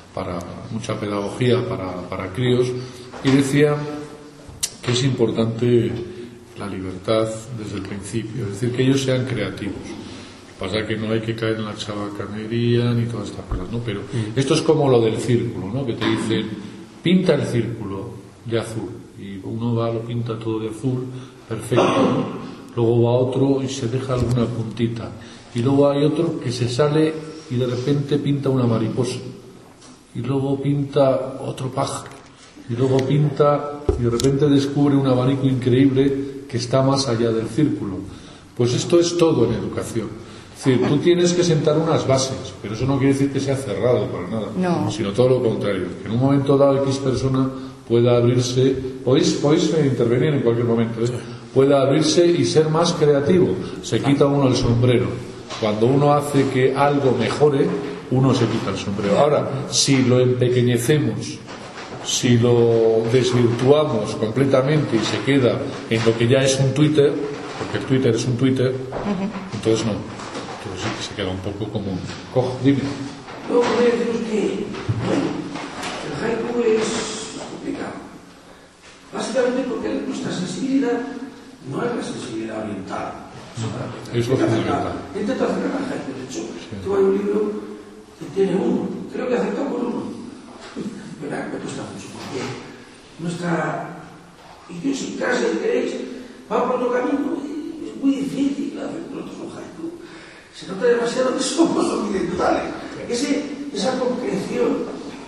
pedagogía para críos, y decían que es importante la libertad desde el principio, es decir, que ellos sean creativos. Pasa que no hay que caer en la chabacanería ni todas estas cosas, ¿no? Pero esto es como lo del círculo, ¿no? Que te dicen, pinta el círculo de azul, y uno va, lo pinta todo de azul, perfecto, ¿no? Luego va otro y se deja alguna puntita, y luego hay otro que se sale y de repente pinta una mariposa, y luego pinta otro pájaro, y luego pinta y de repente descubre un abanico increíble que está más allá del círculo. Pues esto es todo en educación. Es decir, tú tienes que sentar unas bases, pero eso no quiere decir que sea cerrado para nada, sino todo lo contrario, que en un momento dado X persona pueda abrirse, podéis intervenir en cualquier momento, pueda abrirse y ser más creativo. Se quita uno el sombrero. Cuando uno hace que algo mejore, uno se quita el sombrero. Ahora, si lo empequeñecemos, si lo desvirtuamos completamente y se queda en lo que ya es un Twitter, porque el Twitter es un Twitter, entonces no. Entonces sí que se queda un poco como cojo. Dime. No, voy a deciros que, bueno, el haiku es complicado. Básicamente porque nuestra sensibilidad no es la sensibilidad oriental. Es lo fundamental. Intento acercar al haiku. De hecho, tengo un libro que tiene uno. Creo que acertado por uno. Me cuesta mucho porque nuestra idiosincrasia, si queréis, va por otro camino y es muy difícil hacer nosotros un haiku. Se nota demasiado que somos occidentales. Esa concreción,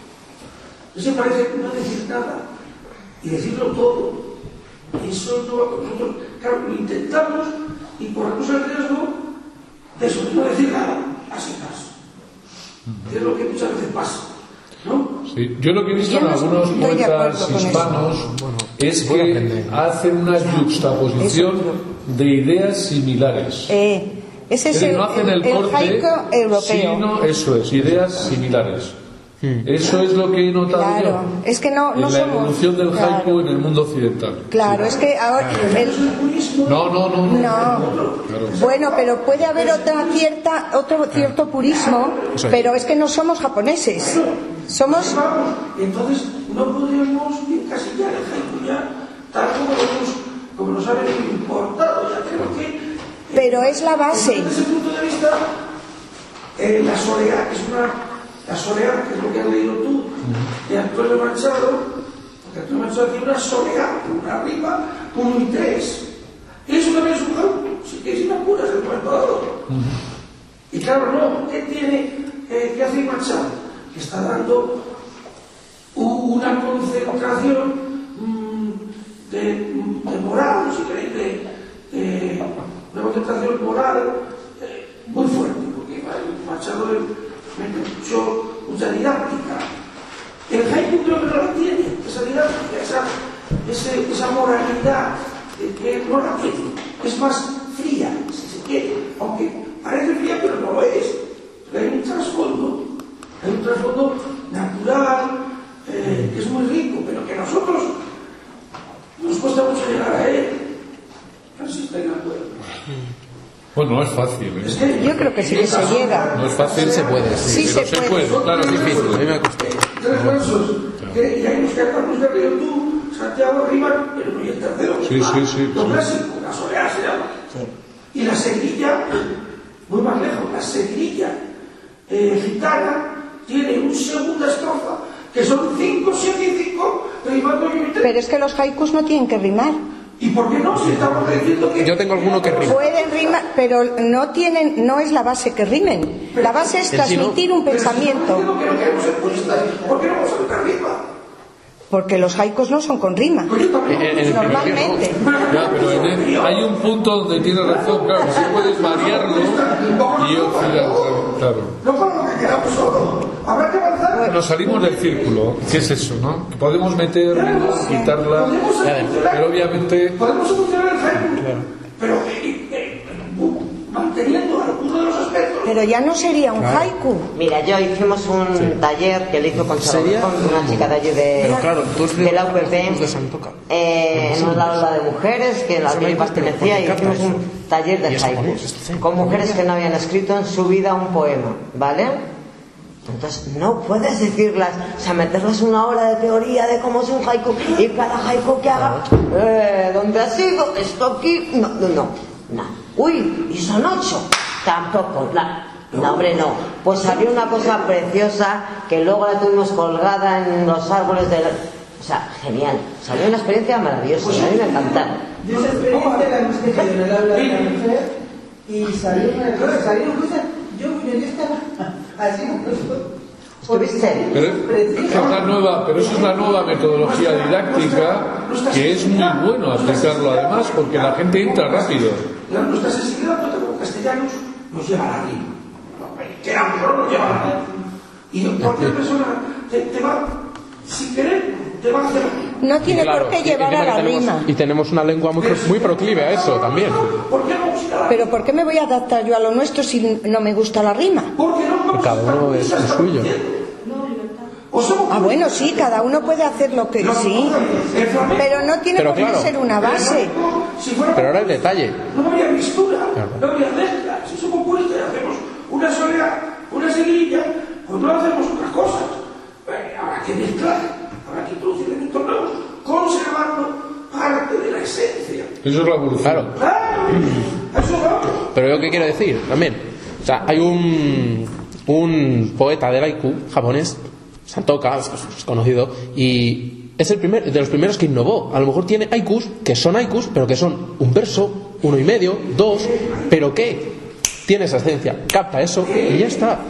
ese parece no decir nada y decirlo todo, eso no va con nosotros. Claro, lo intentamos y corremos el riesgo de eso, de no decir nada, así caso. Que es lo que muchas veces pasa. ¿No? Sí. Yo lo que he visto en algunos poetas hispanos es que hacen una juxtaposición de ideas similares. Ese es no hacen el corte haiku europeo. Sino, eso es, ideas similares. Eso es lo que he notado yo. Es que no en la somos, evolución del haiku en el mundo occidental. Claro, es que ahora No. Bueno, pero puede haber otro cierto purismo, pero es que no somos japoneses. Somos. Entonces no podemos encasillar el haiku ya tal como nos saben import Pero es la base. Desde ese punto de vista, la soleá, la soleá, que es lo que has leído tú, de Antonio Machado, porque Antonio Machado tiene una soleá, una rima, 1 y 3. Eso también es un haiku, si quieres ir a curas del momento dado. Y claro, no, ¿qué hace Machado? Que está dando una concentración de moral, si queréis, una concentración moral muy fuerte, porque Machado mete mucha didáctica. El haiku creo que no la tiene, esa didáctica, esa moralidad, que no la tiene, es más fría, si se quiere, aunque parece fría, pero no lo es. Hay un trasfondo natural, que es muy rico, pero que nosotros nos cuesta mucho llegar a él. No sé si estáis de acuerdo. Bueno, no es fácil. Es que yo creo que sí que se llega. No es fácil, se puede. Sí, se puede. Claro, es difícil. A mí me costó. 3 versos. Y hay unos que Carlos de Río tú, Santiago Rivas, pero no hay el tercero. Sí. Lo clásico, la soleá se llama. Y la seguirilla, muy más lejos, la seguirilla gitana tiene una segunda estrofa que son 5, 7 y 5 rimando y 3. Pero es que los haikus no tienen que rimar. ¿Y por qué no? Si estamos diciendo que... Yo tengo alguno que rima. Pueden rimar, pero no es la base que rimen. La base es transmitir un pensamiento. ¿Por qué no vamos a meter rima? Porque los haikus no son con rima. Normalmente. Ya, pero hay un punto donde tiene razón, claro, si puedes variarlo y claro. No para lo que queramos solo. Habrá que avanzar. Nos salimos del círculo, ¿qué es eso, no? Podemos meter, quitarla, pero obviamente... Podemos solucionar el haiku, pero manteniendo alguno de los aspectos. Pero ya no sería un haiku. Mira, yo hicimos un taller que le hizo con una chica de allí de la UPP, en una aula de mujeres que la que pertenecía, y hicimos un taller de haikus con mujeres que no habían escrito en su vida un poema, ¿vale? Entonces no puedes decirlas, o sea, meterles una hora de teoría de cómo es un haiku y cada haiku que haga, ¿dónde ha sido? Esto aquí, no. Uy, y son 8, tampoco, no, hombre, no. Pues salió una cosa preciosa que luego la tuvimos colgada en los árboles de o sea, genial, salió una experiencia maravillosa, a mí me encantaron. Yo esa experiencia la hemos tenido en el aula de la mujer y salió una cosa, yo estaba así ¿Estuviste? Pero eso es la nueva metodología didáctica que es muy bueno aplicarlo además porque la gente entra rápido. Nuestra sensibilidad como castellanos nos lleva a la rima. Que a lo mejor nos lleva a la rima. Y cualquier persona te va, sin querer, te va a hacer. No tiene por qué llevar a la rima. Y tenemos una lengua muy proclive a eso también. Pero ¿por qué me voy a adaptar yo a lo nuestro si no me gusta la rima? Porque cada uno es lo suyo. Ah, bueno, sí, cada uno puede hacer lo que sí, pero no tiene por qué ser una base. Pero ahora el detalle. No habría mistura, no habría mezcla. Si somos puristas y hacemos una soleá, una seguidilla, pues no hacemos otras cosas. Habrá que mezclar, habrá que introducir elementos nuevos, conservando parte de la esencia. Eso es la evolución. Claro. Pero yo qué quiero decir también. O sea, hay un poeta del haiku japonés, Santoka, es conocido, y es de los primeros que innovó. A lo mejor tiene haikus que son haikus, pero que son un verso, 1,5, 2, pero que tiene esa esencia, capta eso y ya está.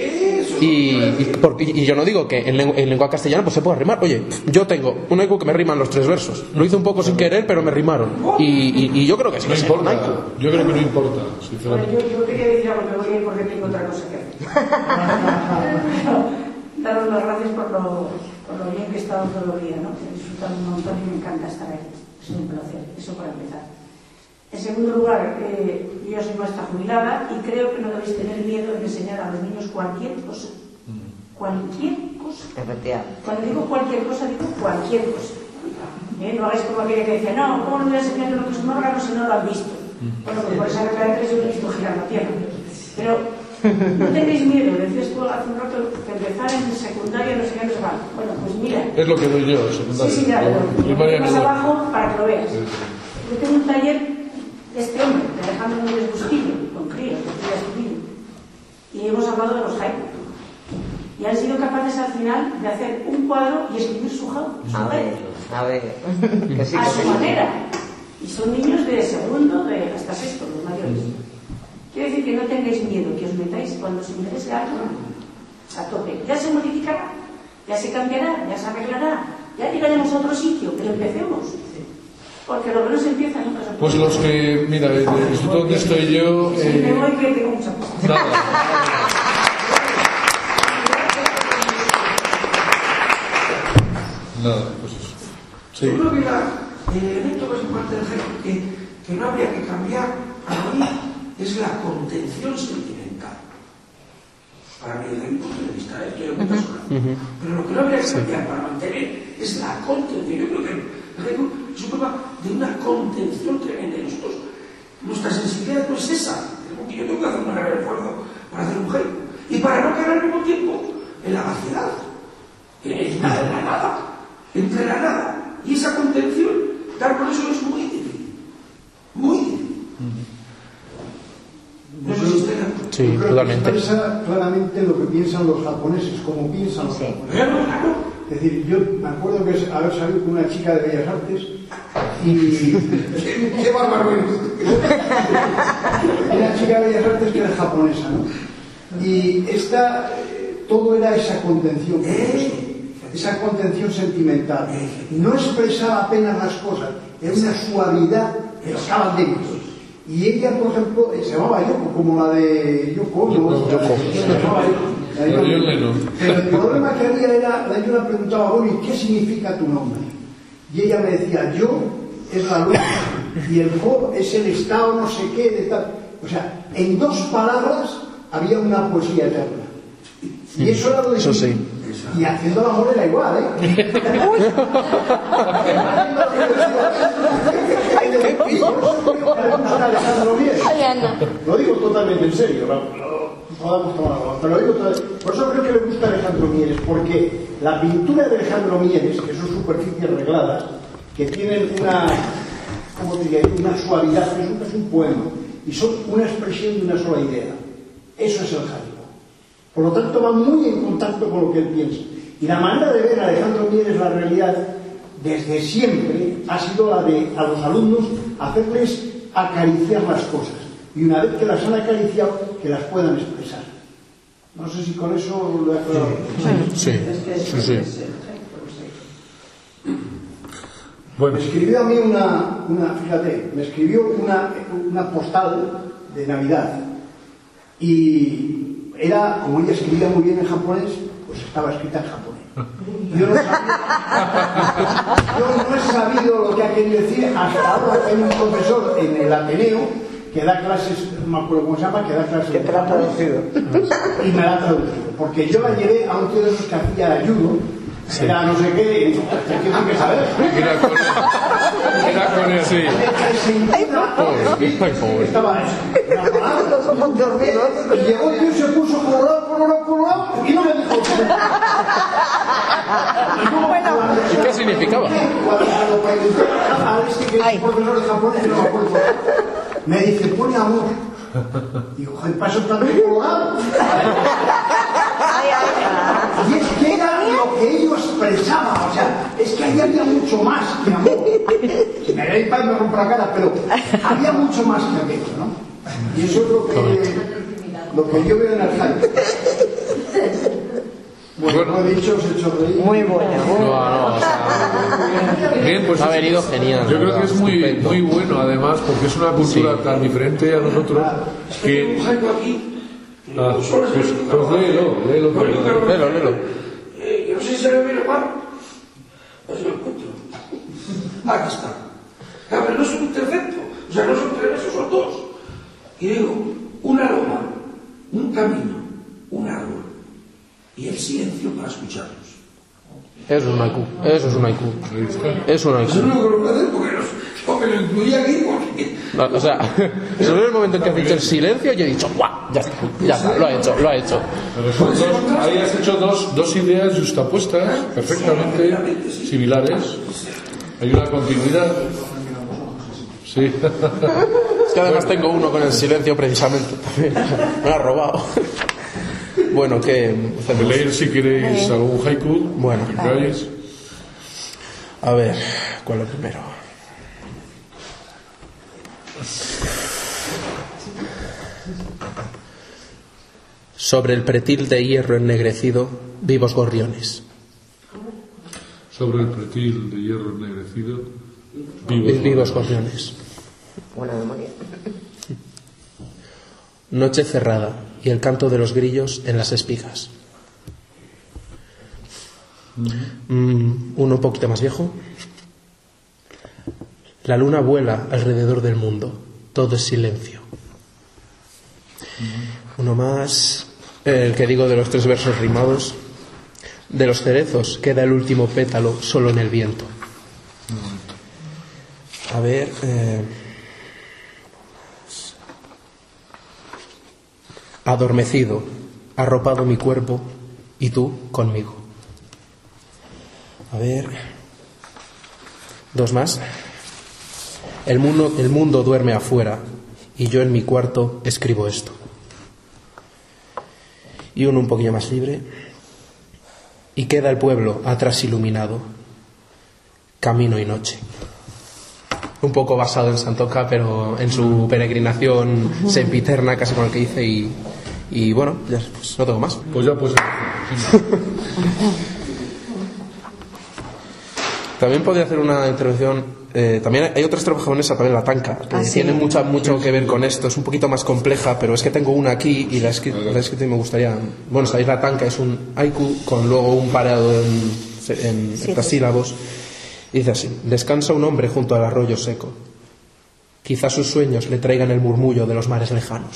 Y yo no digo que en lengua castellana pues se pueda rimar. Oye, yo tengo un haiku que me riman los 3 versos. Lo hice un poco sin querer, pero me rimaron. Y yo creo que sí que importa. Yo creo que no importa, sinceramente. Yo quería decir algo, pero voy a ir porque tengo otra cosa que hacer. Daros las gracias por lo bien que he estado todo el día, ¿no? He disfrutado un montón y me encanta estar ahí. Es un placer, eso para empezar. En segundo lugar, yo soy maestra jubilada y creo que no debéis tener miedo de enseñar a los niños cualquier cosa. Cualquier cosa. Efectivamente. Cuando digo cualquier cosa, digo cualquier cosa. No hagáis como aquella que decía, no, ¿cómo no voy a enseñar lo que es un órgano si no lo han visto? Bueno, pues por esa regla de 3 yo lo he visto girar la tierra. Pero no tengáis miedo, decías tú hace un rato que empezar en secundaria no sé qué nos va. Bueno, pues mira. Es lo que doy yo, secundaria. Sí, claro. Más abajo para que lo veas. Yo tengo un taller de este hombre, de Alejandro Núñez Bustillo, con críos, de crías civiles, y hemos hablado de los haiku. Y han sido capaces al final de hacer un cuadro y escribir su haiku. A ver. A su manera. Y son niños de segundo hasta sexto, los mayores. Quiere decir que no tengáis miedo, que os metáis cuando os interese algo a tope. Ya se modificará, ya se cambiará, ya se arreglará, ya llegaremos a otro sitio, pero empecemos. Porque lo que no se empieza nunca se empieza. Pues los que, mira, el instituto donde estoy yo... Si me voy, que tengo mucha cosa. Nada, pues eso. Sí. Yo creo que el elemento más importante del haiku que no habría que cambiar para mí es la contención sentimental. Para mí, desde mi punto de vista, quiero muchas cosas. Pero lo que no habría que cambiar para mantener es la contención. Yo creo que el haiku es un problema de una contención tremenda. Y nosotros, nuestra sensibilidad no es esa. Yo tengo que hacer un gran esfuerzo para hacer un haiku. Y para no quedar al mismo tiempo en la vaciedad, en la nada, entre la nada y esa contención, dar con eso es muy difícil. Muy difícil. No sé si usted... Sí, totalmente. Expresa claramente lo que piensan los japoneses, como piensan los japoneses. Claro. Es decir, yo me acuerdo que haber salido con una chica de Bellas Artes y... ¡Qué bárbaro! Una chica de Bellas Artes que era japonesa, ¿no? Y esta... todo era esa contención, esa contención sentimental. No expresaba apenas las cosas, era una suavidad que estaba dentro. Y ella, por ejemplo, se llamaba Yoko, como la de Yoko Ono. Pero el problema que había era, yo le preguntaba, bueno, ¿y qué significa tu nombre? Y ella me decía, yo es la luz y el ko es el estado no sé qué de tal. O sea, en dos palabras había una poesía eterna. Y eso era lo de... Eso sí. Y haciendo el amor era igual, ¿eh? Lo digo totalmente en serio, podamos tomar algo, pero lo digo por eso creo que le gusta a Alejandro Mieres, porque la pintura de Alejandro Mieres, que son superficies regladas, que tienen una, ¿cómo diría yo?, una suavidad, que es un poema, y son una expresión de una sola idea. Eso es el haiku. Por lo tanto, va muy en contacto con lo que él piensa. Y la manera de ver a Alejandro Mieres la realidad, desde siempre, ha sido la de, a los alumnos, hacerles acariciar las cosas. Y una vez que las han acariciado, que las puedan expresar. No sé si con eso lo he aclarado. Sí. Bueno. Me escribió a mí me escribió una postal de Navidad. Y era, como ella escribía muy bien en japonés, pues estaba escrita en japonés. Yo no he sabido lo que ha querido decir hasta ahora que hay un profesor en el Ateneo que da clases, no me acuerdo cómo se llama, que da clases de traducido. Y me la ha traducido. Porque yo la llevé a un tío de esos que hacía judo, era no sé qué, y tengo que saber. Era con él, sí. Estaba y llegó el tío y se puso colorado, y no me dijo. ¿Y qué significaba? Ay. Profesor de japonés, no me acuerdo. Me dice, pone amor. Digo, joder, paso tanto colorado. Y es que era lo que ellos expresaban, o sea, es que ahí había mucho más que amor. Si me veis para me rompo la cara, pero había mucho más que aquello, ¿no? Y eso es lo que yo veo en el haiku. Bueno, como he dicho, os he hecho reír. Muy bueno. Bien, pues ha venido genial. Yo creo que es muy bueno, además, porque es una cultura tan diferente a nosotros que... pues léelo. No sé si se le ve la mano. No se lo encuentro. Aquí está. Pero no es un intercepto. O sea, no son tres, esos son dos. Y digo, un aroma, un camino, un árbol y el silencio para escucharlos. Eso es un haiku. Eso es un haiku. Eso no lo puedo hacer porque lo incluía aquí. O sea, solo en el momento en que has dicho el silencio, yo he dicho, ¡guau! Ya está, lo ha hecho. Pero ahí has hecho dos ideas justapuestas, perfectamente similares. Hay una continuidad. Sí. Es que además tengo uno con el silencio precisamente también. Me lo ha robado. Bueno, ¿qué hacemos? Leer si queréis algún haiku. Bueno, ¿queréis? A ver, ¿cuál es lo primero? Sobre el pretil de hierro ennegrecido, vivos gorriones. Sobre el pretil de hierro ennegrecido, vivos gorriones. Buena memoria. Noche cerrada y el canto de los grillos en las espigas. Uno un poquito más viejo. La luna vuela alrededor del mundo, todo es silencio. Uno más, el que digo de los 3 versos rimados. De los cerezos queda el último pétalo solo en el viento. A ver, adormecido, arropado mi cuerpo y tú conmigo. A ver, 2 más. El mundo duerme afuera y yo en mi cuarto escribo esto. Y uno un poquillo más libre. Y queda el pueblo atrás iluminado, camino y noche. Un poco basado en Santoca, pero en su peregrinación sempiterna, casi con el que hice, y bueno, ya pues, no tengo más. Pues ya pues. También podría hacer una intervención. También hay otra estrofa japonesa, también la tanka, que tiene mucho que ver con esto. Es un poquito más compleja, pero es que tengo una aquí y la he escrito y me gustaría. Bueno, sabéis, la tanka es un haiku con luego un pareado en hectasílabos. Y dice así: descansa un hombre junto al arroyo seco. Quizás sus sueños le traigan el murmullo de los mares lejanos.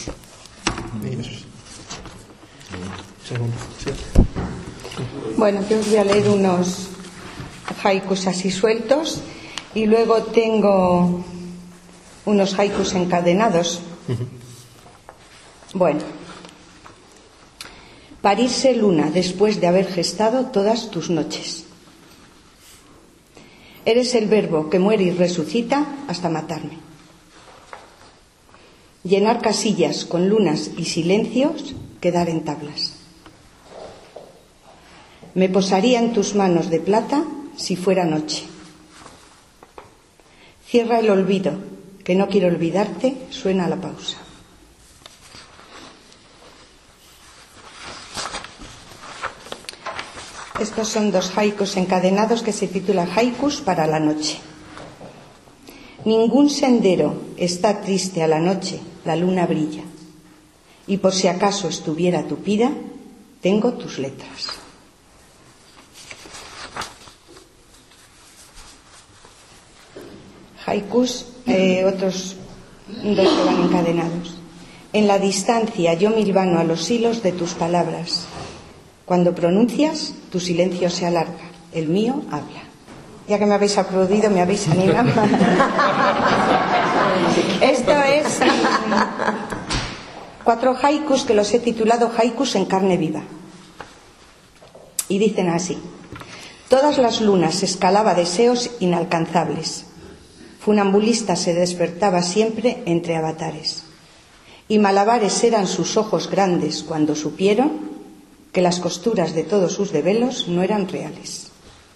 Bueno, yo os voy a leer unos haikus así sueltos y luego tengo unos haikus encadenados. Bueno, parirse luna después de haber gestado todas tus noches. Eres el verbo que muere y resucita hasta matarme. Llenar casillas con lunas y silencios, quedar en tablas. Me posaría en tus manos de plata si fuera noche. Cierra el olvido, que no quiero olvidarte, suena la pausa. Estos son 2 haikus encadenados que se titulan Haikus para la noche. Ningún sendero está triste a la noche, la luna brilla. Y por si acaso estuviera tupida, tengo tus letras. Haikus, otros 2 que van encadenados. En la distancia yo me hilvano a los hilos de tus palabras. Cuando pronuncias, tu silencio se alarga, el mío habla. Ya que me habéis aplaudido, me habéis animado. Esto es 4 haikus que los he titulado Haikus en carne viva. Y dicen así: todas las lunas escalaba deseos inalcanzables. Funambulista se despertaba siempre entre avatares. Y malabares eran sus ojos grandes cuando supieron que las costuras de todos sus desvelos no eran reales.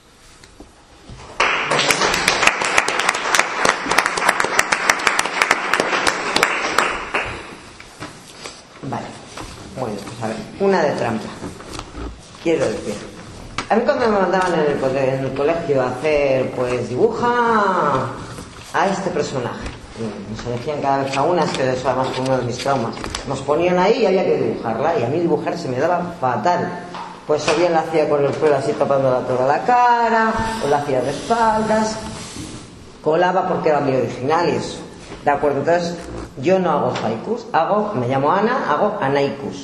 Vale, bueno, pues a ver, una de trampa. Quiero decir, a mí cuando me mandaban en el colegio a hacer, pues dibuja a este personaje, nos elegían cada vez a una, es que eso además fue uno de mis traumas. Nos ponían ahí y había que dibujarla, y a mí dibujar se me daba fatal. Pues o bien la hacía con el pelo así tapándola toda la cara, o la hacía de espaldas, colaba porque era muy original y eso. De acuerdo, entonces yo no hago haikus, me llamo Ana, hago anaikus.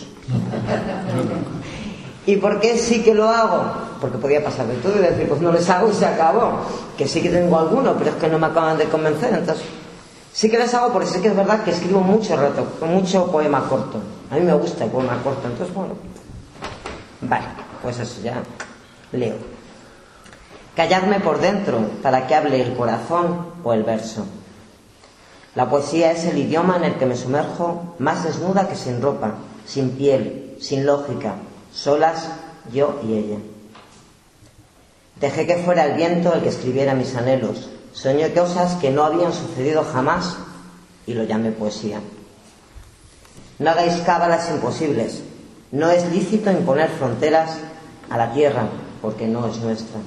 ¿Y por qué sí que lo hago? Porque podía pasar de todo y decir, pues no les hago y se acabó. Que sí que tengo alguno, pero es que no me acaban de convencer, entonces sí que les hago porque sí que es verdad que escribo mucho poema corto. A mí me gusta el poema corto, entonces bueno. Vale, pues eso ya leo. Calladme por dentro para que hable el corazón o el verso. La poesía es el idioma en el que me sumerjo más desnuda que sin ropa, sin piel, sin lógica, solas yo y ella. Dejé que fuera el viento el que escribiera mis anhelos. Soñé cosas que no habían sucedido jamás y lo llamé poesía. No hagáis cábalas imposibles. No es lícito imponer fronteras a la tierra porque no es nuestra.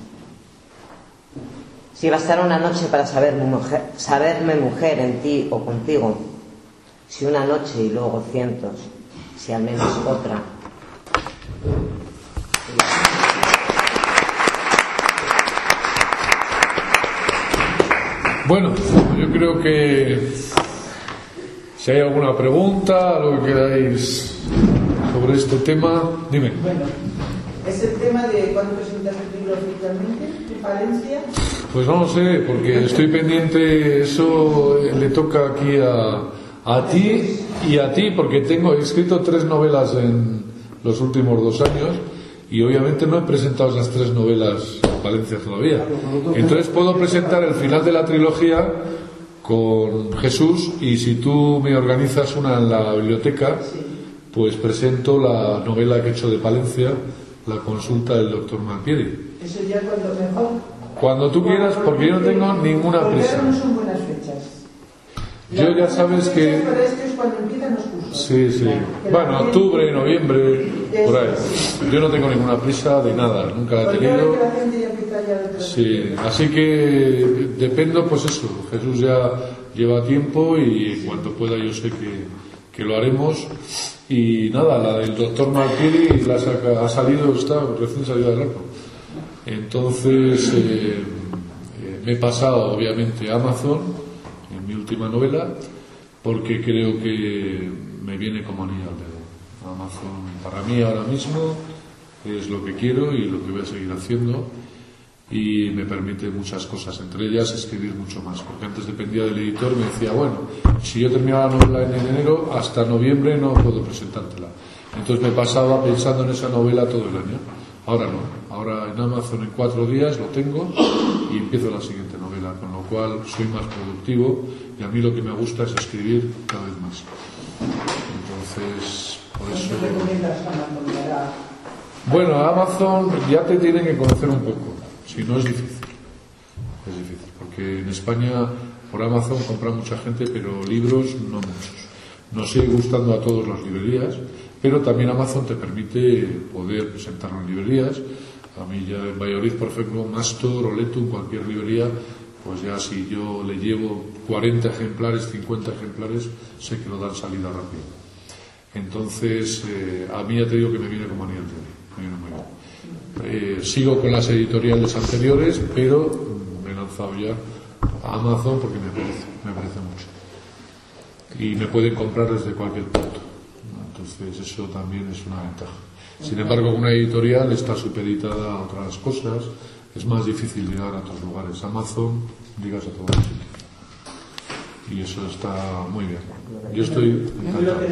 Si bastara una noche para saberme mujer en ti o contigo, si una noche y luego cientos, si al menos otra. Bueno, yo creo que si hay alguna pregunta, algo que queráis sobre este tema, dime. Bueno, ¿es el tema de cuándo presentas el libro oficialmente en Valencia? Pues no lo sé, porque estoy pendiente, eso le toca aquí a ti y a ti, porque he escrito 3 novelas en los últimos 2 años y obviamente no he presentado esas 3 novelas en Valencia todavía. Entonces puedo presentar el final de la trilogía con Jesús, y si tú me organizas una en la biblioteca, pues presento la novela que he hecho de Palencia, La consulta del doctor Malpieri. Eso ya cuando mejor. Cuando tú quieras, porque yo no tengo ninguna prisa. No son buenas fechas. Yo ya sabes que... Para esto es cuando empiezan los cursos. Sí, sí. Bueno, octubre, noviembre, por ahí. Yo no tengo ninguna prisa de nada, nunca la he tenido. Sí, así que dependo, pues eso. Jesús ya lleva tiempo y en cuanto pueda yo sé que lo haremos. Y nada, la del doctor Malpieri ha salido, está recién salida del horno. Entonces me he pasado obviamente a Amazon en mi última novela, porque creo que me viene como anillo al dedo. Amazon para mí ahora mismo es lo que quiero y lo que voy a seguir haciendo, y me permite muchas cosas, entre ellas escribir mucho más, porque antes dependía del editor. Me decía, bueno, si yo terminaba la novela en enero, hasta noviembre no puedo presentártela. Entonces me pasaba pensando en esa novela todo el año. Ahora no, ahora en Amazon en 4 días lo tengo y empiezo la siguiente novela, con lo cual soy más productivo, y a mí lo que me gusta es escribir cada vez más. Entonces, por eso... ¿Qué recomiendas Amazon para...? Bueno, Amazon ya te tienen que conocer un poco, si no es difícil. Es difícil, porque en España por Amazon compra mucha gente, pero libros no muchos. Nos sigue gustando a todos las librerías, pero también Amazon te permite poder presentarlo en librerías. A mí ya en Valladolid, por ejemplo, Mastor o Letum, cualquier librería, pues ya si yo le llevo 40 ejemplares, 50 ejemplares, sé que lo dan salida rápido. Entonces, a mí ya te digo que me viene como anillo al dedo. Me viene muy bien. Sigo con las editoriales anteriores, pero me he lanzado ya a Amazon porque me parece mucho. Y me pueden comprar desde cualquier punto. Entonces eso también es una ventaja. Sin embargo, una editorial está supeditada a otras cosas, es más difícil llegar a otros lugares. Amazon, digas a todos. Y eso está muy bien. Yo estoy encantado.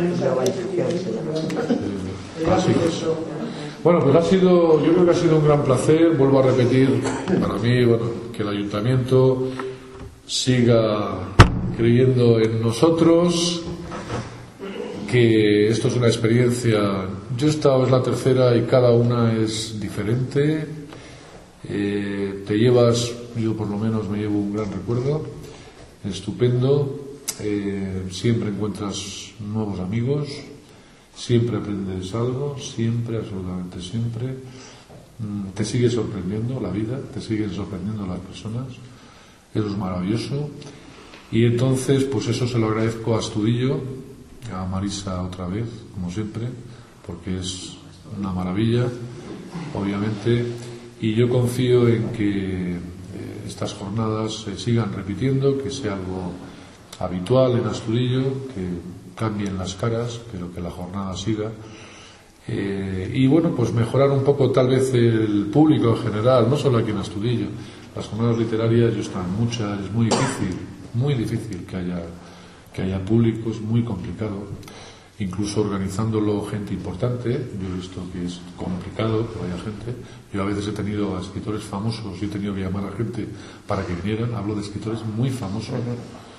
Así es. Bueno, pues yo creo que ha sido un gran placer. Vuelvo a repetir, para mí, bueno, que el ayuntamiento siga creyendo en nosotros, que esto es una experiencia. Yo esta es la tercera y cada una es diferente. Te llevas, yo por lo menos me llevo un gran recuerdo, estupendo. Siempre encuentras nuevos amigos, siempre aprendes algo, siempre, absolutamente siempre. Te sigue sorprendiendo la vida, te siguen sorprendiendo las personas. Eso es maravilloso. Y entonces, pues eso se lo agradezco a Astudillo, a Marisa otra vez, como siempre, porque es una maravilla, obviamente, y yo confío en que estas jornadas se sigan repitiendo, que sea algo habitual en Astudillo, que cambien las caras, pero que la jornada siga. Y bueno, pues mejorar un poco tal vez el público en general, no solo aquí en Astudillo. Las jornadas literarias, yo están muchas, es muy difícil que haya público, es muy complicado, incluso organizándolo gente importante. Yo he visto que es complicado que vaya gente. Yo a veces he tenido a escritores famosos y he tenido que llamar a gente para que vinieran. Hablo de escritores muy famosos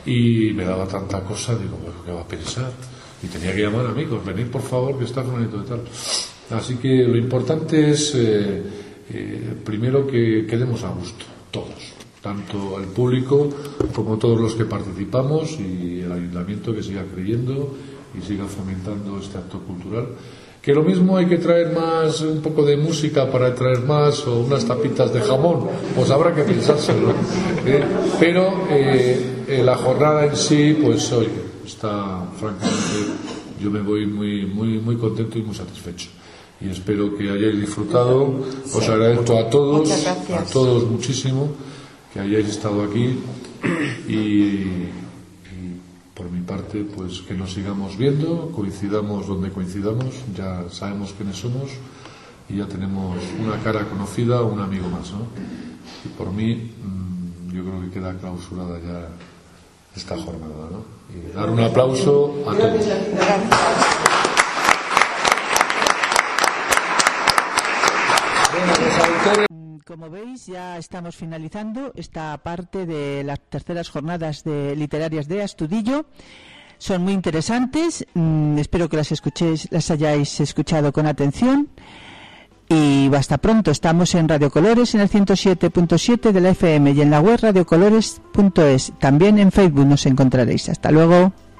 y me daba tanta cosa, digo, bueno, ¿qué va a pensar? Y tenía que llamar amigos, venid por favor, que está fulanito de tal. Así que lo importante es primero que quedemos a gusto, todos, tanto el público como todos los que participamos, y el ayuntamiento que siga creyendo y siga fomentando este acto cultural. Que lo mismo hay que traer más, un poco de música para traer más, o unas tapitas de jamón, pues habrá que pensárselo. Pero la jornada en sí, pues oye, está, francamente, yo me voy muy contento y muy satisfecho. Y espero que hayáis disfrutado. Os agradezco a todos muchísimo que hayáis estado aquí, y por mi parte, pues que nos sigamos viendo, coincidamos donde coincidamos, ya sabemos quiénes somos y ya tenemos una cara conocida, un amigo más, ¿no? Y por mí, yo creo que queda clausurada ya esta jornada, ¿no? Y dar un aplauso a todos. Como veis, ya estamos finalizando esta parte de las terceras jornadas literarias de Astudillo. Son muy interesantes. Espero que las hayáis escuchado con atención. Y hasta pronto. Estamos en Radio Colores, en el 107.7 de la FM, y en la web radiocolores.es. También en Facebook nos encontraréis. Hasta luego.